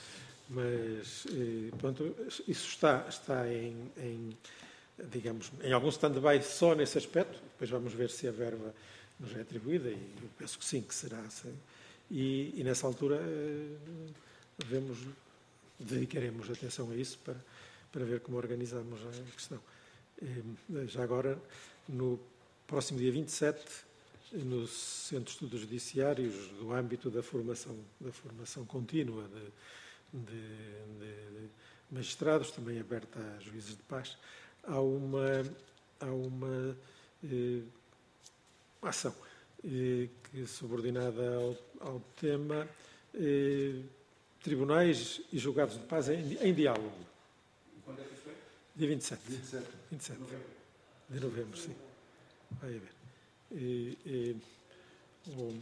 Mas, eh, pronto, isso está, está em, em digamos, em algum stand-by só nesse aspecto, depois vamos ver se a verba nos é atribuída, e eu penso que sim, que será. Sim. E, e nessa altura eh, vemos, dedicaremos atenção a isso para, para ver como organizamos a questão. E, já agora, no próximo dia vinte e sete, no Centro de Estudos Judiciários, do âmbito da formação, da formação contínua de, de, de, de magistrados, também aberta a juízes de paz, há uma, há uma eh, ação eh, que é subordinada ao, ao tema eh, tribunais e julgados de paz em, em diálogo. Quando é que isso é? Dia vinte e sete. vinte e sete. vinte e sete. Novembro. De novembro, sim. Vai haver. E, e, o,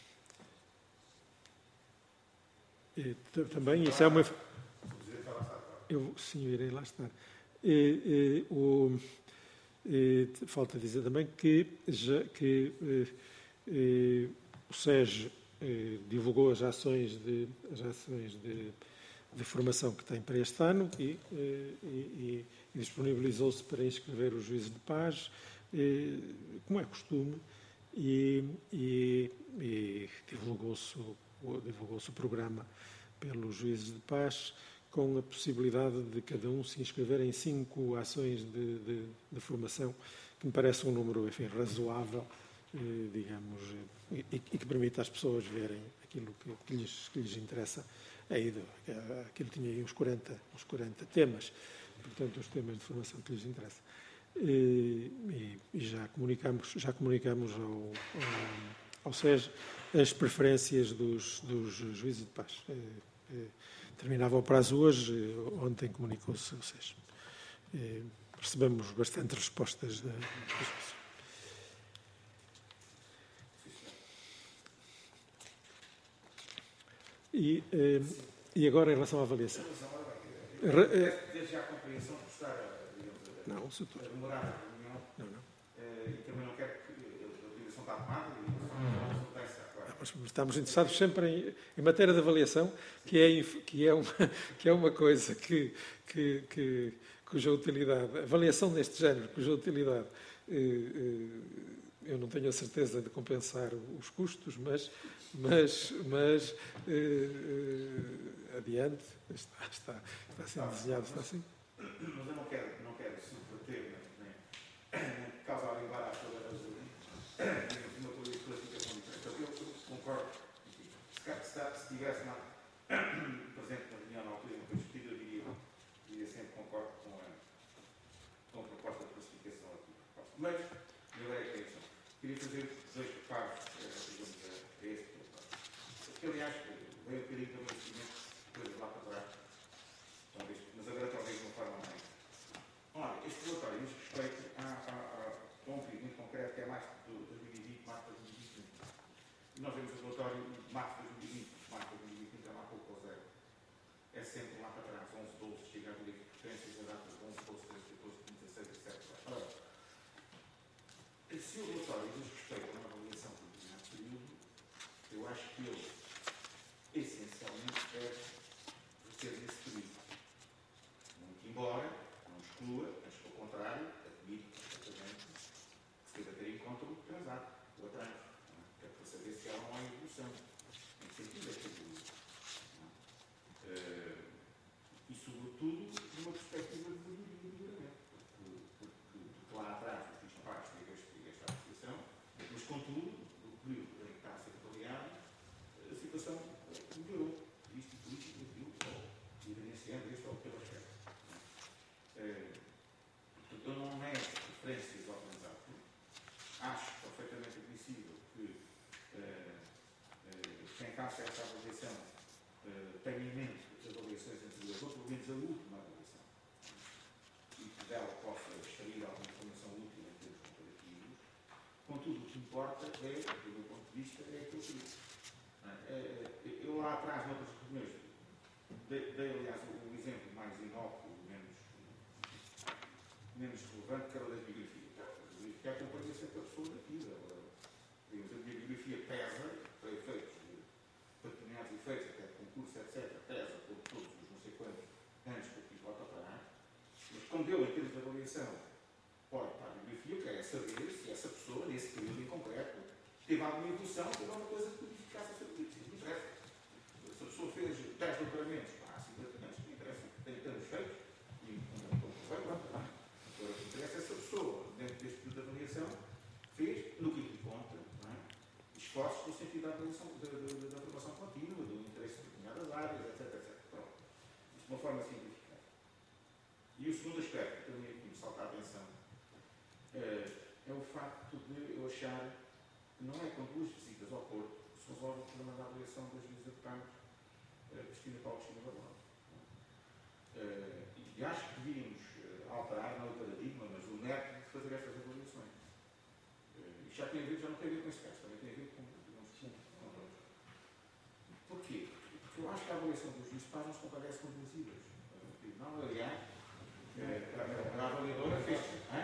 e, também isso é uma. Eu, sim, eu irei lá estar. E, e, o, e, falta dizer também que, já, que e, o SES e, divulgou as ações de, as ações de, de formação que tem para este ano e, e, e, e disponibilizou-se para inscrever os juízes de paz, e, como é costume, e, e, e divulgou-se o, divulgou-se o programa pelos juízes de paz, com a possibilidade de cada um se inscrever em cinco ações de, de, de formação, que me parece um número, enfim, razoável, eh, digamos, e, e que permite às pessoas verem aquilo que, que, lhes, que lhes interessa. Aí, aquilo tinha aí uns quarenta, uns quarenta temas, portanto, os temas de formação que lhes interessam. E, e, e já comunicamos, já comunicamos ao, ao, ao SES as preferências dos, dos juízes de paz. E, e, terminava o prazo hoje, ontem comunicou-se o SES. E recebemos bastantes respostas das pessoas. E, e agora, em relação à avaliação? Desde já a compreensão de estar, não, a demorar a reunião. Não, não. E também não quero que a avaliação está tomada e não acontece, claro. Mas estamos interessados sempre em, em matéria de avaliação, que é, que é, uma, que é uma coisa que, que, que, cuja utilidade, avaliação deste género, cuja utilidade eh, eh, eu não tenho a certeza de compensar os custos, mas, mas, mas eh, eh, adiante, está, está, está sendo desenhado, está assim. Mas eu não quero, não quero subverter, nem, nem causar embaraço a uma classificação diferente. Eu, eu concordo. Se, se, se estivesse lá presente na reunião na altura em que foi discutido, eu diria, diria sempre concordo com a, com a proposta de classificação aqui. Mas, eu era a questão. Queria fazer dois reparos, digamos, a este propósito. Porque, aliás, veio um bocadinho também o seguimento de coisas lá para trás. Talvez, mas agora talvez de uma forma mais. Olha, este relatório diz respeito a, a, a um período muito concreto que é março de dois mil e vinte, março de dois mil e vinte e um. E nós vemos o relatório de março de dois mil e vinte, março de dois mil e vinte, então lá pouco ao zero. É sempre lá para trás, onze, doze, chega a ver potências, a data de onze, doze, treze, catorze, quinze, dezasseis, dezessete. Ora, se o relatório diz respeito a uma avaliação por determinado período, eu acho que ele, essencialmente, deve ser nesse período. Muito embora não exclua, mas pelo contrário, admite perfeitamente que se deve ter em conta o transado, o atraso, que é para saber se há ou não há evolução. Em que sentido é que evolui? Uh, e, sobretudo, numa perspectiva de melhoramento. Porque, porque, porque lá atrás, os fiz parte de esta associação, mas, contudo, no período em que está a ser avaliado, a situação melhorou. Isto e político, aquilo, evidenciando este ou aquele aspecto. Portanto, eu não nego referências ao transado. Acho perfeitamente admissível que uh, uh, quem faça essa avaliação uh, tenha em mente as avaliações anteriores, ou pelo menos a última avaliação, e que dela possa extrair alguma informação útil em termos comparativos. Contudo, o que importa é, do meu ponto de vista, é aquilo que digo. Eu lá atrás, noutras reuniões, dei, dei aliás o exemplo mais inócuo, menos, menos relevante, que era o da bibliografia. A bibliografia acompanha sempre a pessoa nativa. A minha bibliografia pesa, para efeitos, para determinados efeitos, até de concurso, etcétera, pesa por todos os não sei quantos anos que eu fiz lá para trás. Mas quando eu, em termos de avaliação, olho para a bibliografia, eu quero é saber se essa pessoa, nesse período em concreto, teve alguma evolução, teve alguma coisa que modificasse essa política. Não interessa. Se a pessoa fez dez doutoramentos, há cinquenta anos, uma forma simplificada. E o segundo aspecto, que também aqui me salta a atenção, é o facto de eu achar que não é com duas visitas ao Porto que se resolve o problema da avaliação das visitas de campos Cristina Paulo Cristina Barbosa. E acho que devíamos alterar, não o paradigma, mas o método de fazer estas avaliações. Isto já, tem a ver, já não tem a ver com esse caso, também tem a ver com, digamos, com outros. Porquê? Porque eu acho que a avaliação dos juízes de paz não se comparece com duas ilhas. Não, aliás, a avaliadora fez.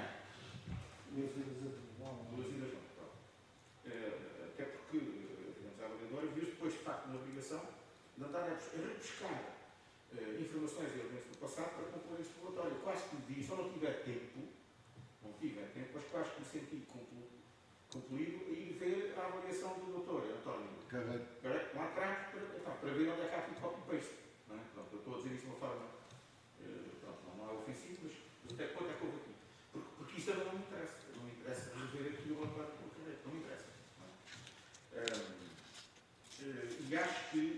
Duas ilhas não, pronto. Até porque, digamos, a avaliadora viu depois, de facto, uma obrigação de andar a rebuscar uh, informações e elementos do passado para compor este relatório. Quase que me diz, só não tiver tempo, não tiver tempo, mas quase que me senti conclu, concluído e ver a avaliação do doutor António Carreiro lá atrás para, para, para ver onde é que há aqui copy-paste. Não é? Pronto, eu estou a dizer isso de uma forma, uh, pronto, não, não é ofensivo, mas até que ponto é que houve aqui? Porque, porque isso também não me interessa. Não me interessa ver aqui o relatório do Carreiro. Não me interessa. Não é? um, uh, e acho que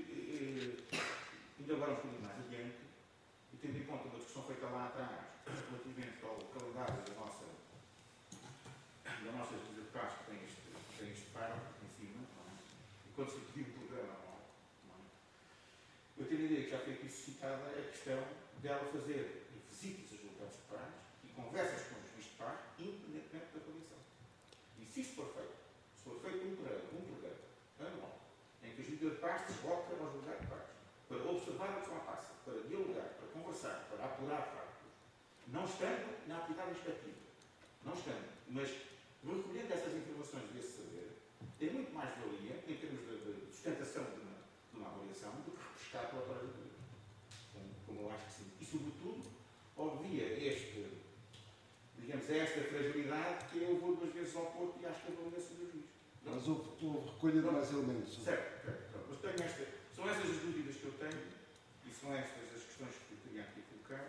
ainda agora um bocadinho mais adiante, e tendo em conta uma discussão feita lá atrás, relativamente ao calendário da nossa, da nossa visita de paz, que tem este, tem este parágrafo em cima, não é? E quando se pediu um programa anual, não é? Eu tenho a ideia que já foi aqui suscitada a questão dela fazer visitas a julgados de paz e conversas com os juízes de paz, independentemente da avaliação. E se isto for feito, se for feito um programa, um programa anual, em que a juíza de paz se desloca ao julgado de paz, para observar o que se lá passa, para dialogar, para conversar, para apurar factos, não estando na atividade inspectiva, não estando, mas recolhendo essas informações desse saber, tem muito mais valia em termos de, de sustentação de uma, de uma avaliação do que repescar pela auditoria, como, como eu acho que sim. E, sobretudo, obvia este, digamos, esta fragilidade que eu vou duas vezes ao Porto e acho que a avaliação do juiz. Mas houve, houve recolha de mais elementos. Certo, certo. Mas tenho esta, são estas as dúvidas que eu tenho e são estas as questões que eu queria aqui colocar.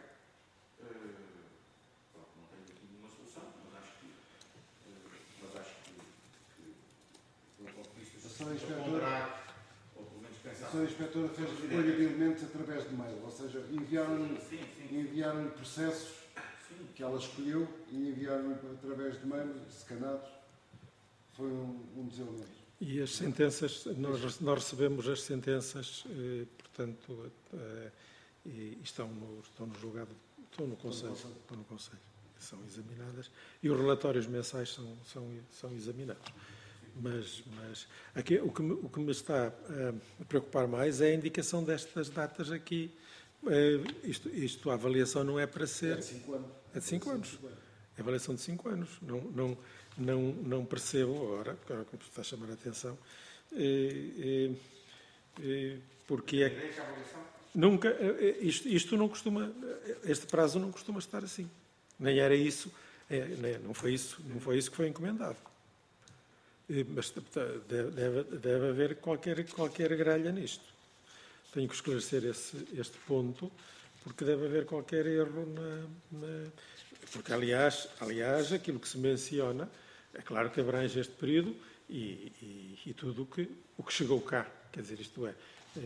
Uh, pronto, não tenho aqui nenhuma solução, mas acho que, uh, mas acho que, que do ponto de vista de ponderar, ou pelo menos pensar. A senhora Inspetora fez recolha de elementos através de mail, ou seja, enviaram-lhe enviaram processos sim. que ela escolheu e enviaram-lhe através de mail, scanados. Foi um, um dos elementos. E as sentenças, nós, nós recebemos as sentenças, eh, portanto, eh, e estão no, estão no julgado, estão no Conselho, estão no Conselho, são examinadas, e os relatórios mensais são, são, são examinados. Mas, mas aqui, o, que me, o que me está a preocupar mais é a indicação destas datas aqui. Eh, isto, isto, a avaliação não é para ser... É de cinco anos. É de cinco anos. É avaliação de cinco anos. Não... não Não, não percebo agora, agora que me está a chamar a atenção, eh, eh, porque é que nunca, eh, isto, isto não costuma, este prazo não costuma estar assim. Nem era isso, é, nem, não, foi isso não foi isso que foi encomendado. Eh, mas deve, deve haver qualquer, qualquer gralha nisto. Tenho que esclarecer esse, este ponto, porque deve haver qualquer erro na... na porque, aliás, aliás, aquilo que se menciona, é claro que abrange este período e, e, e tudo o que, o que chegou cá. Quer dizer, isto é,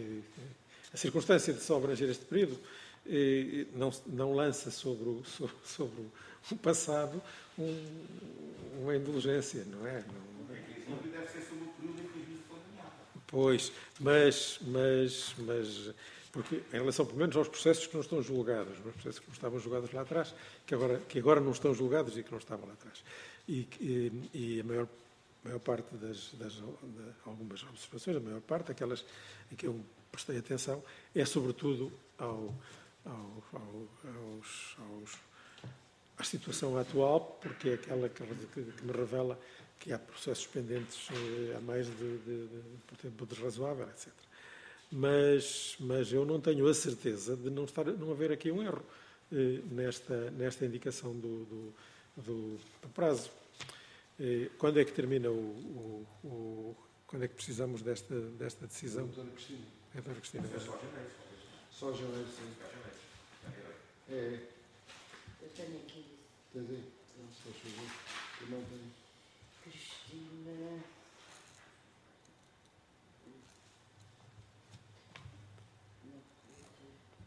a circunstância de só abranger este período não, não lança sobre o, sobre, sobre o passado um, uma indulgência, não é? Não, deve ser sobre o período em que o juízo foi nomeado. Pois, mas, mas, mas... Porque, em relação, pelo menos, aos processos que não estão julgados, os processos que não estavam julgados lá atrás, que agora, que agora não estão julgados e que não estavam lá atrás. E, e, e a maior, maior parte das, das de algumas observações, a maior parte, aquelas em que eu prestei atenção, é sobretudo ao, ao, ao, aos, aos, à situação atual, porque é aquela que, que, que me revela que há processos pendentes há mais de, de, de, por tempo de razoável, etcétera. Mas, mas eu não tenho a certeza de não, estar, não haver aqui um erro eh, nesta, nesta indicação do, do, do, do prazo. Eh, quando é que termina o, o, o... Quando é que precisamos desta, desta decisão? Doutora Cristina. É, doutora Cristina. É só janeiro. Só janeiro, sim. É. Eu tenho aqui. Tens aí? Não, se faz favor. Eu não tenho. Cristina...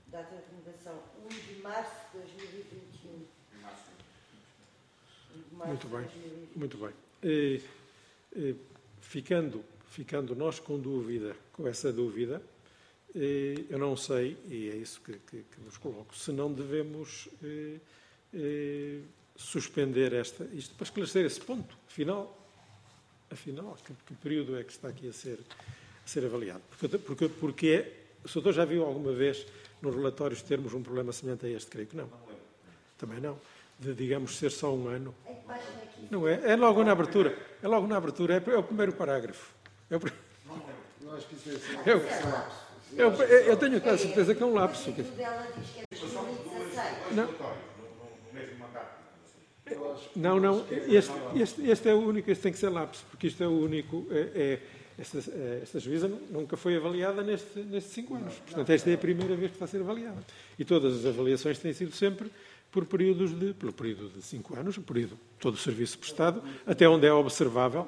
Data de renovação um de março de dois mil e vinte e um. um de março Muito bem, de dois mil e vinte. muito bem. E, e, ficando, ficando nós com dúvida, com essa dúvida, e, eu não sei, e é isso que, que, que nos coloco, se não devemos e, e, suspender esta, isto para esclarecer esse ponto. Afinal, afinal que, que período é que está aqui a ser, a ser avaliado? Porque, porque, porque é, o senhor já viu alguma vez nos relatórios termos um problema semelhante a este? Creio que não. Também não. De, digamos, ser só um ano. Não é? É logo na abertura. É logo na abertura. É, é o primeiro parágrafo. É o, Eu acho que isso é assim. é o, é o, é, eu tenho quase certeza que é um lapso. O dela diz que é dois mil e dezasseis. Não, No mesmo mandato. não, não. Este, este, este é o único. Este tem que ser lapso, porque isto é o único. É, é, esta, esta juíza nunca foi avaliada neste, nestes cinco anos. Portanto, esta é a primeira vez que está a ser avaliada. E todas as avaliações têm sido sempre por períodos de, pelo período de cinco anos, o período todo o serviço prestado, até onde é observável.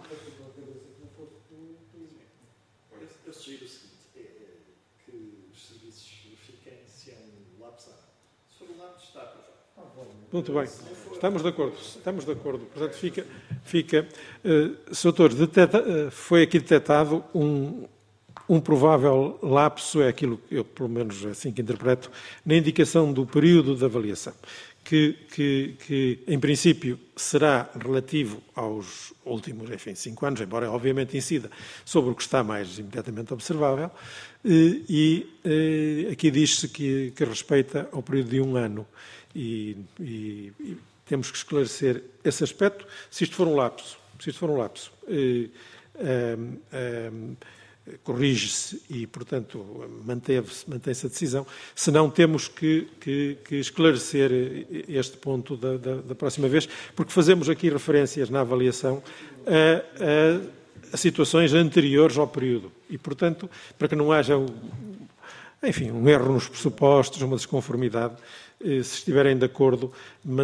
Eu, eu sugiro o seguinte, é, é, que os serviços verifiquem se é um lapso ou não. Se for um lapso, está aprovado. Muito bem, estamos de acordo, estamos de acordo. Portanto, fica, fica uh, Senhor Doutor, deteta, uh, foi aqui detectado um, um provável lapso, é aquilo que eu, pelo menos assim que interpreto, na indicação do período de avaliação, que, que, que em princípio será relativo aos últimos, enfim, cinco anos, embora obviamente incida sobre o que está mais imediatamente observável, e, e aqui diz-se que, que respeita ao período de um ano. E, e, e temos que esclarecer esse aspecto. Se isto for um lapso, se isto for um lapso, eh, eh, eh, corrige-se e, portanto, manteve-se, mantém-se a decisão. Se não, temos que, que, que esclarecer este ponto da, da, da próxima vez, porque fazemos aqui referências na avaliação a, a, a situações anteriores ao período. E, portanto, para que não haja, enfim, um erro nos pressupostos, uma desconformidade, se estiverem de acordo,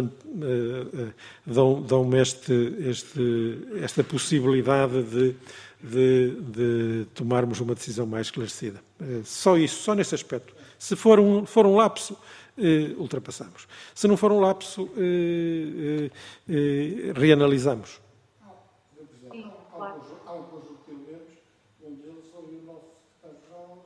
dão-me este, este, esta possibilidade de, de, de tomarmos uma decisão mais esclarecida. Só isso, só nesse aspecto. Se for um, for um lapso, eh, ultrapassamos. Se não for um lapso, eh, eh, reanalisamos. Sim, Há um claro. conjunto- há um conjunto de elementos, um deles foi o nosso secretário-geral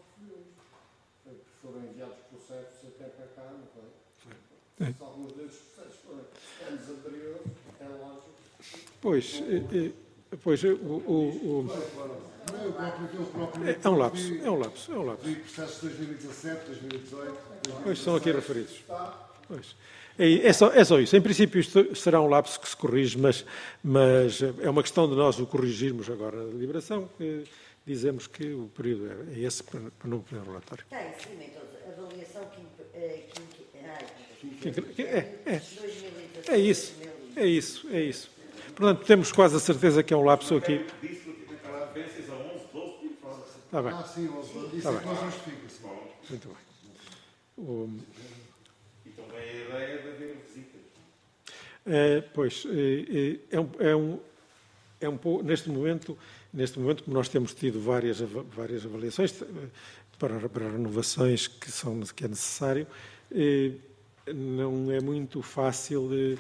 que foram enviados processos até para cá, não foi? É. Se alguns desses processos foram anos anteriores, é lógico. Pois, eh, pois o, o, o, Não, eu próprio, eu próprio. é um lapso, é um lapso, é um lapso. Vi processos de dois mil e dezassete, dois mil e dezoito. Pois são aqui referidos. Pois. É, é, só, é só isso. Em princípio, isto será um lapso que se corrige, mas, mas é uma questão de nós o corrigirmos agora na deliberação, que dizemos que o período é esse para, para não ter relatório. Tem, sim, então, a avaliação que, eh, que, que, ai, Que- que- É, é, dois mil e dezassete, é isso, dois mil e vinte. é isso, é isso. Portanto, temos quase a certeza que é um lapso aqui. Disse que tem que falar de referências a onze, doze, tipo, fala assim. Está bem, Ah, sim, isso Tá é bem. que não justifica-se. muito bem. O, E também a ideia de haver visitas. É, pois, é, é um, é um, é um pouco, neste momento, neste momento, como nós temos tido várias, ava- várias avaliações eh, para, para renovações que, são, que é necessário, eh, não é muito fácil eh,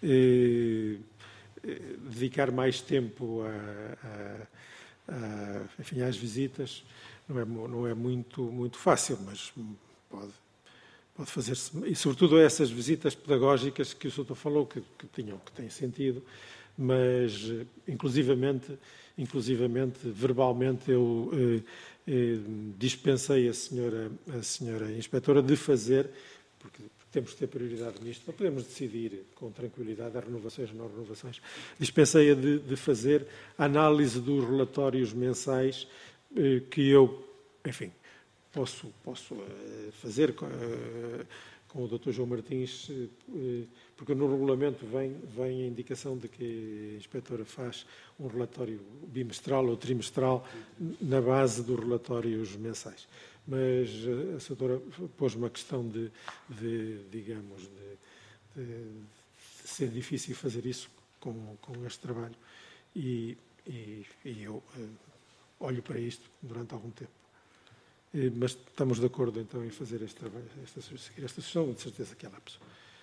eh, dedicar mais tempo a, a, a, enfim, às visitas. Não é, mu- não é muito, muito fácil, mas pode, pode fazer-se, e sobretudo essas visitas pedagógicas que o senhor falou, que, que, tinham, que têm sentido, mas eh, inclusivamente, inclusivamente verbalmente, eu eh, eh, dispensei a senhora, a senhora inspetora de fazer, porque temos que ter prioridade nisto, para podermos decidir com tranquilidade as renovações ou não renovações. Dispensei-a de, de fazer a análise dos relatórios mensais eh, que eu, enfim, posso, posso eh, fazer com, eh, com o doutor João Martins, eh, porque no regulamento vem, vem a indicação de que a inspetora faz um relatório bimestral ou trimestral na base dos relatórios mensais. Mas a senhora pôs uma questão de, de digamos, de, de, de ser difícil fazer isso com, com este trabalho. E, e, e eu eh, olho para isto durante algum tempo. mas estamos de acordo então em fazer este trabalho, esta, seguir esta sugestão, de certeza que há lapso.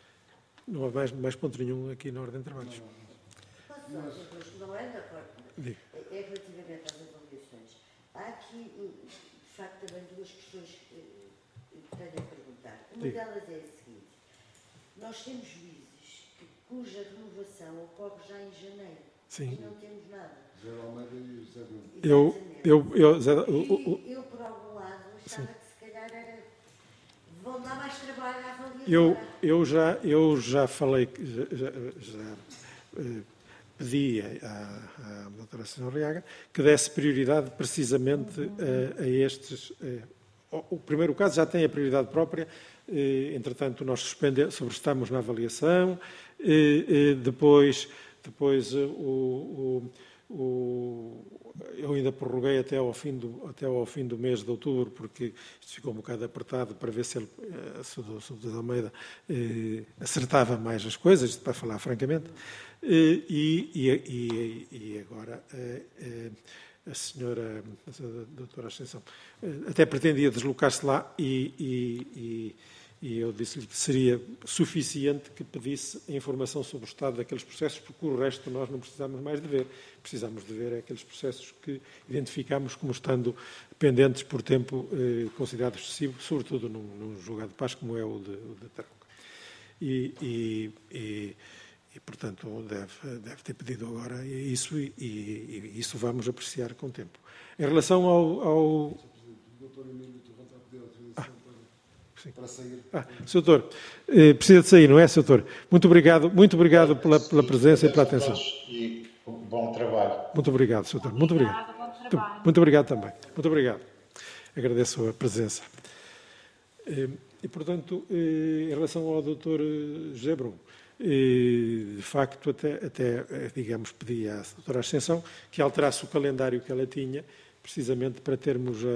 Não há mais, mais ponto nenhum aqui na ordem de trabalhos. Mas não é de acordo. Diga. É relativamente às avaliações. Há aqui, de facto, também duas questões que tenho a perguntar. Uma Diga. delas é a seguinte. Nós temos juízes que, cuja renovação ocorre já em janeiro. Sim. E não temos nada. José Almeida e José Bruno. Eu, eu, eu, Zé, o, o, E eu, por algum lado, achava que se calhar era... vão dar mais trabalho à avaliação. eu, eu, já, eu já falei, já, já, já eh, pedi à, à doutora Senhora Arriaga que desse prioridade precisamente a, a estes. Eh, o, o primeiro caso já tem a prioridade própria, eh, entretanto nós suspende, sobrestamos na avaliação, eh, eh, depois, depois eh, o, o, o, eu ainda prorroguei até ao, fim do, até ao fim do mês de outubro, porque isto ficou um bocado apertado para ver se, ele, se o doutor Almeida eh, acertava mais as coisas, para falar francamente. E, e, e, e agora eh, a senhora, a doutora Ascensão, até pretendia deslocar-se lá e, e, e eu disse-lhe que seria suficiente que pedisse a informação sobre o estado daqueles processos, porque o resto nós não precisamos mais de ver. Precisamos de ver aqueles processos que identificamos como estando pendentes por tempo eh, considerado excessivo, sobretudo num, num julgado de paz como é o de, o de Tarouca. E, e, e, e, portanto, deve, deve ter pedido agora isso e, e, e isso vamos apreciar com o tempo. Em relação ao... ao... O doutor Emílio Torrão está a pedir autorização para, para sair. Ah, senhor Doutor, eh, precisa de sair, não é, senhor Doutor? Muito obrigado, muito obrigado pela, pela presença e pela atenção. E bom trabalho. Muito obrigado, senhor Doutor. Muito obrigado. Obrigada, bom Muito, trabalho. muito obrigado também. Muito obrigado. Agradeço a presença. Eh, E, portanto, eh, em relação ao doutor José Brum, eh, de facto, até, até, digamos, pedi à doutora Ascensão que alterasse o calendário que ela tinha, precisamente para termos a,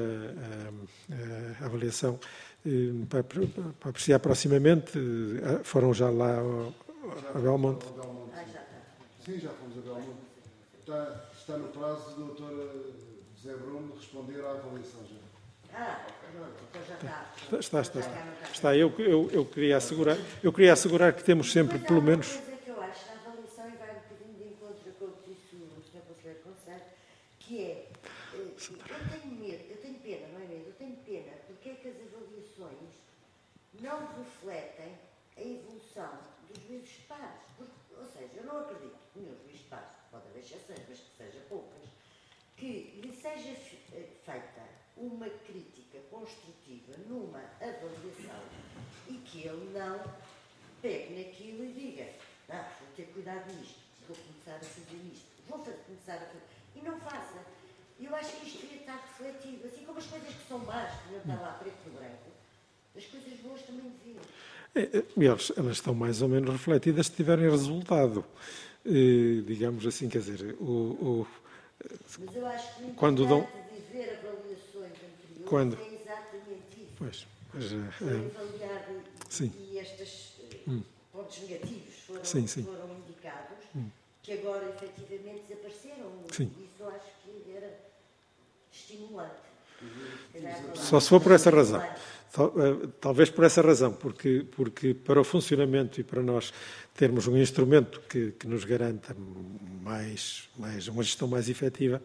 a, a avaliação eh, para, para apreciar proximamente. Eh, Foram já lá ao, a Belmonte. Ao Belmonte. Ah, já está. Sim, já fomos a Belmonte. Está, está no prazo do doutor José Bruno responder à avaliação já. Ah, então já está. Está, está, está. está. Eu, eu, eu, queria assegurar, eu queria assegurar que temos sempre, pelo menos... Mas há uma coisa que eu acho na avaliação, e vai um bocadinho de encontro com o que disse o senhor Conselheiro Conselho, que é, eu tenho medo, eu tenho pena, não é medo, eu tenho pena, porque é que as avaliações não refletem a evolução dos juízes de paz. Porque, ou seja, eu não acredito que nenhum juiz de paz, pode haver exceções, mas que seja poucas, que lhe seja feita uma crítica construtiva numa avaliação e que ele não pegue naquilo e diga, não, vou ter cuidado nisto, vou começar a fazer isto, vou começar a fazer... E não faça. Eu acho que isto devia estar refletido, assim como as coisas que são más, que não está lá preto no branco, as coisas boas também deviam. É, elas, elas estão mais ou menos refletidas se tiverem resultado. Eh, digamos assim, quer dizer, o... o Mas eu acho que o quando dão... de ver avaliações anteriores Quando? é exatamente isso. Pois, mas, eh, Foi eh, avaliar sim. e estes eh, Hum. pontos negativos foram, Sim, sim. foram indicados, Hum. que agora efetivamente desapareceram. Sim. Isso eu acho que era estimulante. Era Só se for por essa razão. estimulante. Tal- eh, Talvez por essa razão, porque, porque para o funcionamento e para nós termos um instrumento que, que nos garanta mais, mais, uma gestão mais efetiva,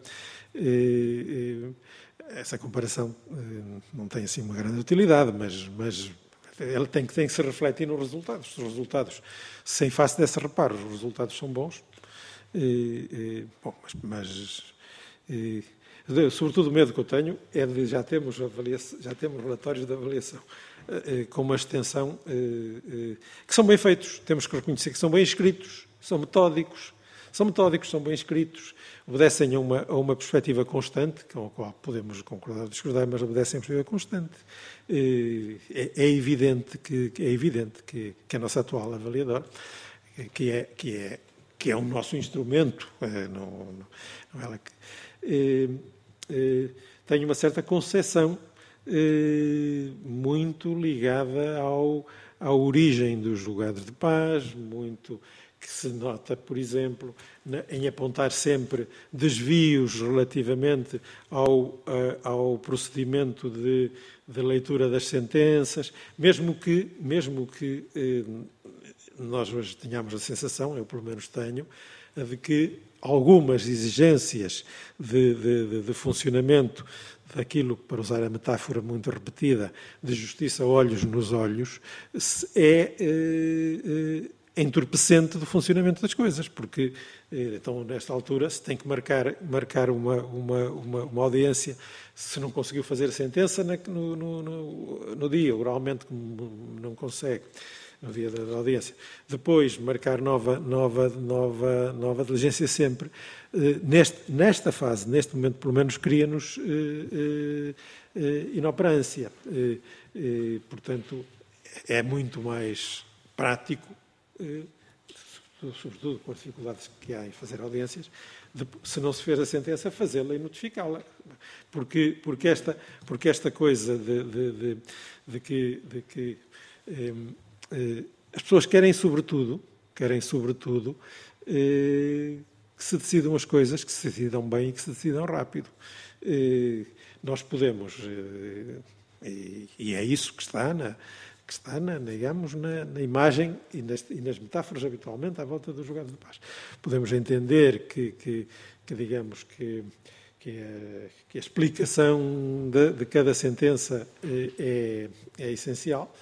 eh, eh, essa comparação eh, não tem assim uma grande utilidade, mas, mas ela tem que, tem que se refletir nos resultados. Os resultados, sem face desse reparo, os resultados são bons. Eh, eh, bom, mas, mas eh, sobretudo o medo que eu tenho é de já termos, avaliação, já temos relatórios de avaliação eh, com uma extensão eh, eh, que são bem feitos, temos que reconhecer que são bem escritos, são metódicos, são metódicos, são bem escritos, obedecem a uma, a uma perspectiva constante, com a qual podemos concordar ou discordar, mas obedecem a uma perspectiva constante. Eh, É, é evidente, que, é evidente que, que a nossa atual avaliadora, que é, que é, que é o nosso instrumento, eh, não, não, não é ela que... Eh, eh, tem uma certa concepção eh, muito ligada ao, à origem dos julgados de paz, muito que se nota, por exemplo, na, em apontar sempre desvios relativamente ao, a, ao procedimento de, de leitura das sentenças, mesmo que, mesmo que eh, nós hoje tenhamos a sensação, eu pelo menos tenho, de que algumas exigências de, de, de funcionamento daquilo, para usar a metáfora muito repetida, de justiça olhos nos olhos, é eh, eh, entorpecente do funcionamento das coisas, porque, eh, então, nesta altura, se tem que marcar, marcar uma, uma, uma, uma audiência, se não conseguiu fazer a sentença no, no, no, no dia, oralmente não consegue, no dia da audiência. Depois, marcar nova, nova, nova, nova diligência sempre. Neste, nesta fase, neste momento, pelo menos, cria-nos eh, eh, inoperância. Eh, eh, portanto, é muito mais prático, eh, sobretudo com as dificuldades que há em fazer audiências, de, se não se fez a sentença, fazê-la e notificá-la. Porque, porque, esta, porque esta coisa de, de, de, de que... De que eh, as pessoas querem, sobretudo, querem, sobretudo, eh, que se decidam as coisas, que se decidam bem e que se decidam rápido. Eh, nós podemos, eh, e, e é isso que está, na, que está na, digamos, na, na imagem e nas, e nas metáforas habitualmente à volta dos julgados de paz. Podemos entender que, que, que digamos, que, que, a, que a explicação de, de cada sentença é, é essencial,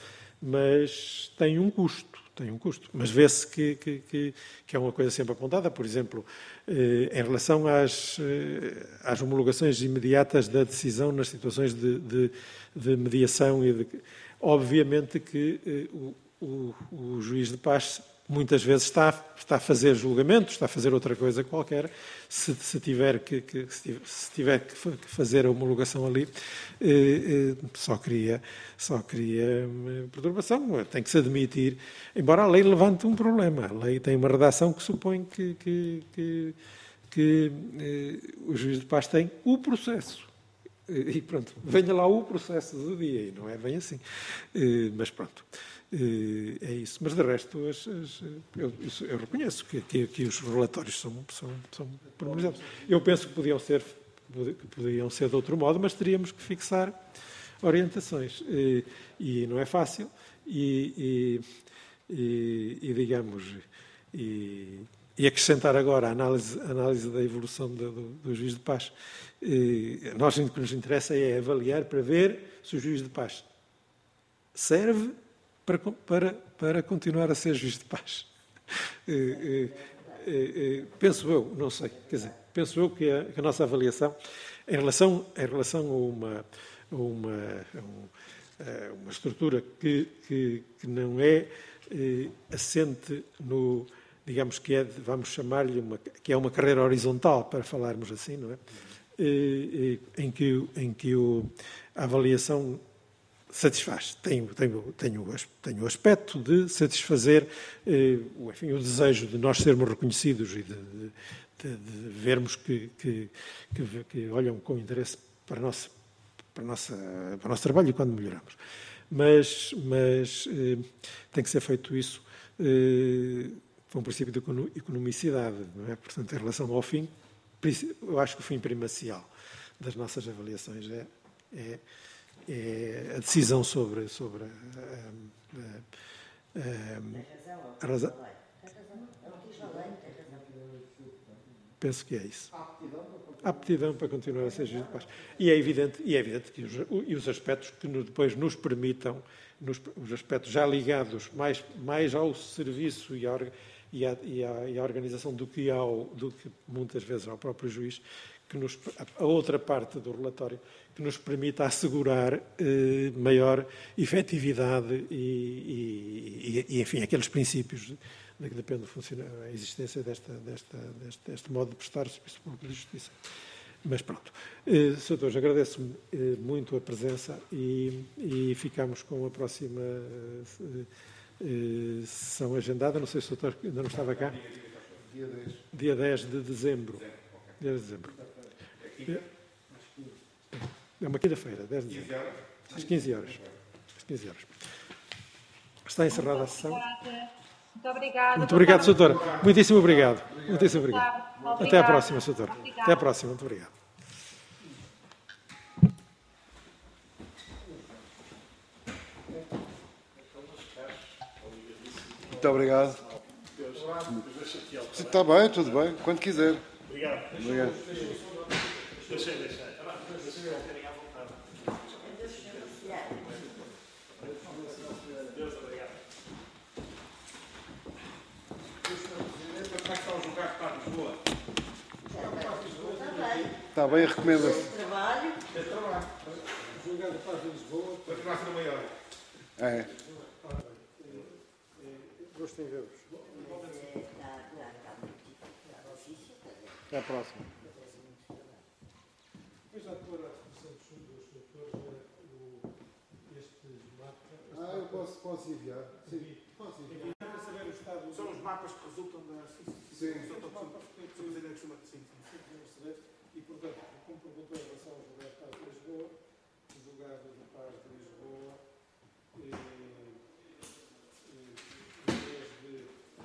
mas tem um custo, tem um custo. Mas vê-se que, que, que, que é uma coisa sempre apontada, por exemplo, eh, em relação às, eh, às homologações imediatas da decisão nas situações de, de, de mediação e de... Obviamente que eh, o, o, o juiz de paz muitas vezes está, está a fazer julgamento, está a fazer outra coisa qualquer, se, se tiver, que, que, se tiver que fazer a homologação ali, eh, eh, só cria, só cria perturbação, tem que se admitir, embora a lei levante um problema. A lei tem uma redação que supõe que, que, que, que eh, o juiz de paz tem o processo. E pronto, venha lá o processo do dia, e não é bem assim. Eh, mas pronto. É isso, mas de resto as, as, eu, eu reconheço que, que, que os relatórios são, são, são pormenorizados. Eu penso que podiam ser, que podiam ser de outro modo, mas teríamos que fixar orientações. E, e não é fácil, e, e, e, e digamos, e, e acrescentar agora a análise, a análise da evolução do, do, do juiz de paz. E, nós, o que nos interessa é avaliar para ver se o juiz de paz serve Para, para, para continuar a ser juiz de paz. Eh, eh, eh, penso eu, não sei, quer dizer, penso eu que a, que a nossa avaliação, em relação, em relação a uma, a uma, a uma estrutura que, que, que não é eh, assente no, digamos que é, vamos chamar-lhe, uma, que é uma carreira horizontal, para falarmos assim, não é? Eh, eh, em que, em que o, a avaliação satisfaz. Tem, tem, tem, o, tem o aspecto de satisfazer eh, enfim, o desejo de nós sermos reconhecidos e de, de, de vermos que, que, que, que olham com interesse para, a nossa, para, a nossa, para o nosso trabalho e quando melhoramos. Mas, mas eh, tem que ser feito isso eh, com um princípio de economicidade, não é? Portanto, em relação ao fim, eu acho que o fim primacial das nossas avaliações é, é é a decisão sobre, sobre a, a, a, a razão. Penso que é isso. A aptidão para continuar a ser juiz de paz. E é evidente, e é evidente que os, e os aspectos que nos, depois nos permitam, nos, os aspectos já ligados mais, mais ao serviço e à, e, à, e, à, e à organização do que, ao, do que muitas vezes ao próprio juiz, que nos, a outra parte do relatório, que nos permita assegurar eh, maior efetividade e, e, e, enfim, aqueles princípios de, de que depende a existência desta, desta, deste, deste modo de prestar o serviço público de justiça. Mas pronto. Eh, senhores, agradeço eh, muito a presença e, e ficamos com a próxima eh, eh, sessão agendada. Não sei se o doutor ainda não estava cá. Dia dez. Dia dez de dezembro. Dia de dezembro. É uma quinta-feira, dez de dezembro. Às quinze horas. Às quinze horas. Está encerrada a sessão. Muito obrigada. Muito obrigado, doutora. Muitíssimo obrigado. Muitíssimo obrigado. Obrigada. Até à próxima, doutora. Obrigada. Até à próxima. Muito obrigado. Muito obrigado. Está bem, tudo bem. Quando quiser. Obrigado. Obrigado. Deixei, deixei. Deus, obrigado. Como é que está o julgado para Lisboa? Está bem, recomenda-se. Trabalho. É trabalho. Julgado Paz de Lisboa. Continua a ser o maior. É. Gosto em vê-los. Está, está, está muito difícil. Até à próxima. Depois da tua exposição dos doutores, estes mapas. Ah, eu posso, posso enviar. Sim, posso enviar. Para saber o estado. São os mapas que resultam da... Sim. Os mapas que têm que ser. E, portanto, como perguntou em relação ao julgado de Paz de Lisboa, o julgado de Paz de Lisboa, eh, eh, desde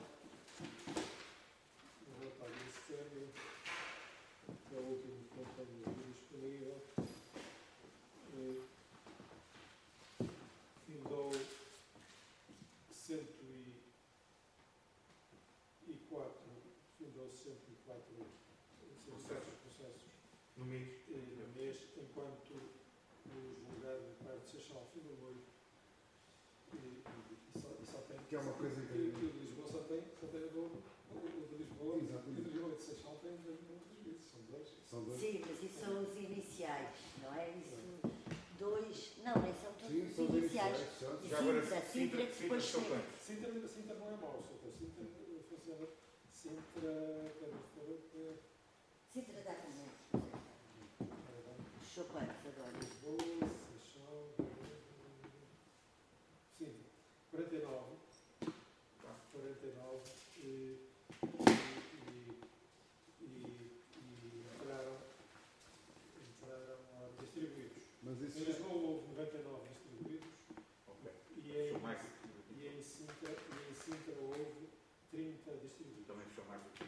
o relatório de setembro, que é o último que eu tenho disponível, eh, findou cento e quatro, findou cento e quatro processos No mês. eh, no mês, enquanto o julgado de Paz de Seixal findou oito. E, e, só, e só tem. Que é uma coisa E, incrível. e o de Lisboa só tem, só tem o dobro. O de Lisboa, Exatamente. e o de Lisboa e de Seixal tem as mesmas vezes, são dois. São dois. Sim, mas isso são os iniciais, não é? Isso, dois, não, nem são todos Sim, os são os iniciais. iniciais, são. E Já agora, Sintra, Sintra, Sintra que Sintra, depois são chega. quantos? Sintra, Sintra não é mau, só que Sintra funciona. Sintra. Sintra dá com menos. Puxou quantos agora? Lisboa, Seixal. Sim, quarenta e nove. quarenta e nove. E, e, e, e entraram, entraram lá distribuídos. Mas Em isso Lisboa houve noventa e nove distribuídos Ok. e em, Fechou mais. e em, Sintra, e em Sintra houve trinta distribuídos. Também fechou mais do que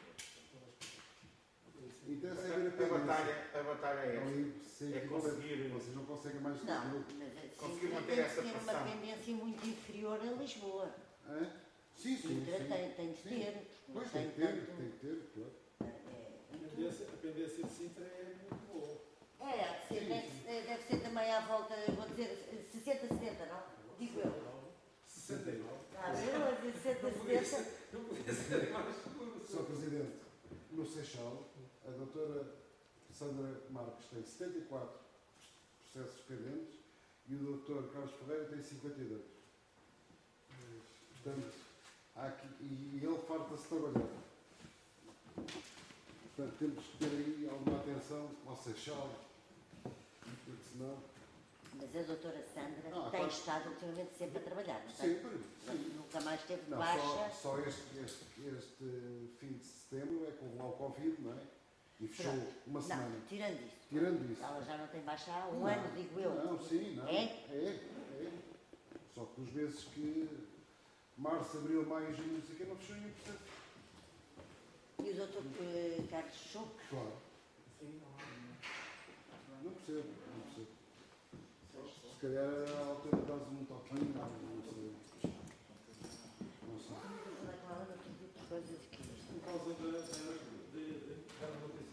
Então, essa é a a pendência. batalha, a batalha é esta. Ali, sim, É conseguir- Vocês não conseguem mais do Não, que eu. mas a Conseguir Sintra manter tem essa que ter uma pressão. pendência muito inferior a Lisboa. É? Sim, sim. Sintra sim. tem, tem que Sim. ter. Não Pois tem tem que ter, tanto. tem que ter, claro. É, A pendência, a pendência de Sintra é muito boa. é, há de ser, deve, ser- deve ser também à volta, eu vou dizer, sessenta, setenta, não? Digo eu. sessenta e nove. Ah, eu vou dizer sessenta, setenta. senhor Presidente, no Seixal, a doutora Sandra Marques tem setenta e quatro processos pendentes e o doutor Carlos Ferreira tem cinquenta e dois. Portanto, há aqui, e ele farta-se de trabalhar. Portanto, temos que ter aí alguma atenção ao Seixal, porque senão... Mas a doutora Sandra Ah, tem claro. estado ultimamente sempre a trabalhar, não tem? Sempre, sim. Nunca mais teve Não, baixa. só, só este, este, este fim de setembro é com lá o Covid, não é? E fechou Pronto. uma Não, semana. tirando isso. Tirando isso. Ela já não tem baixa há um Não, ano, digo eu. Não, sim, não. É? É, é. Só que os meses que março, abril, maio, junho, não sei o quê, não fechou nenhum processo. E o doutor eh, Carlos Choco? Claro. Não percebo, não percebo. Se calhar era a altura de dar um toquinho, não, não sei. Não sei. Ela reclamava de tudo por causa de quê? Por causa da, da, de, de, de,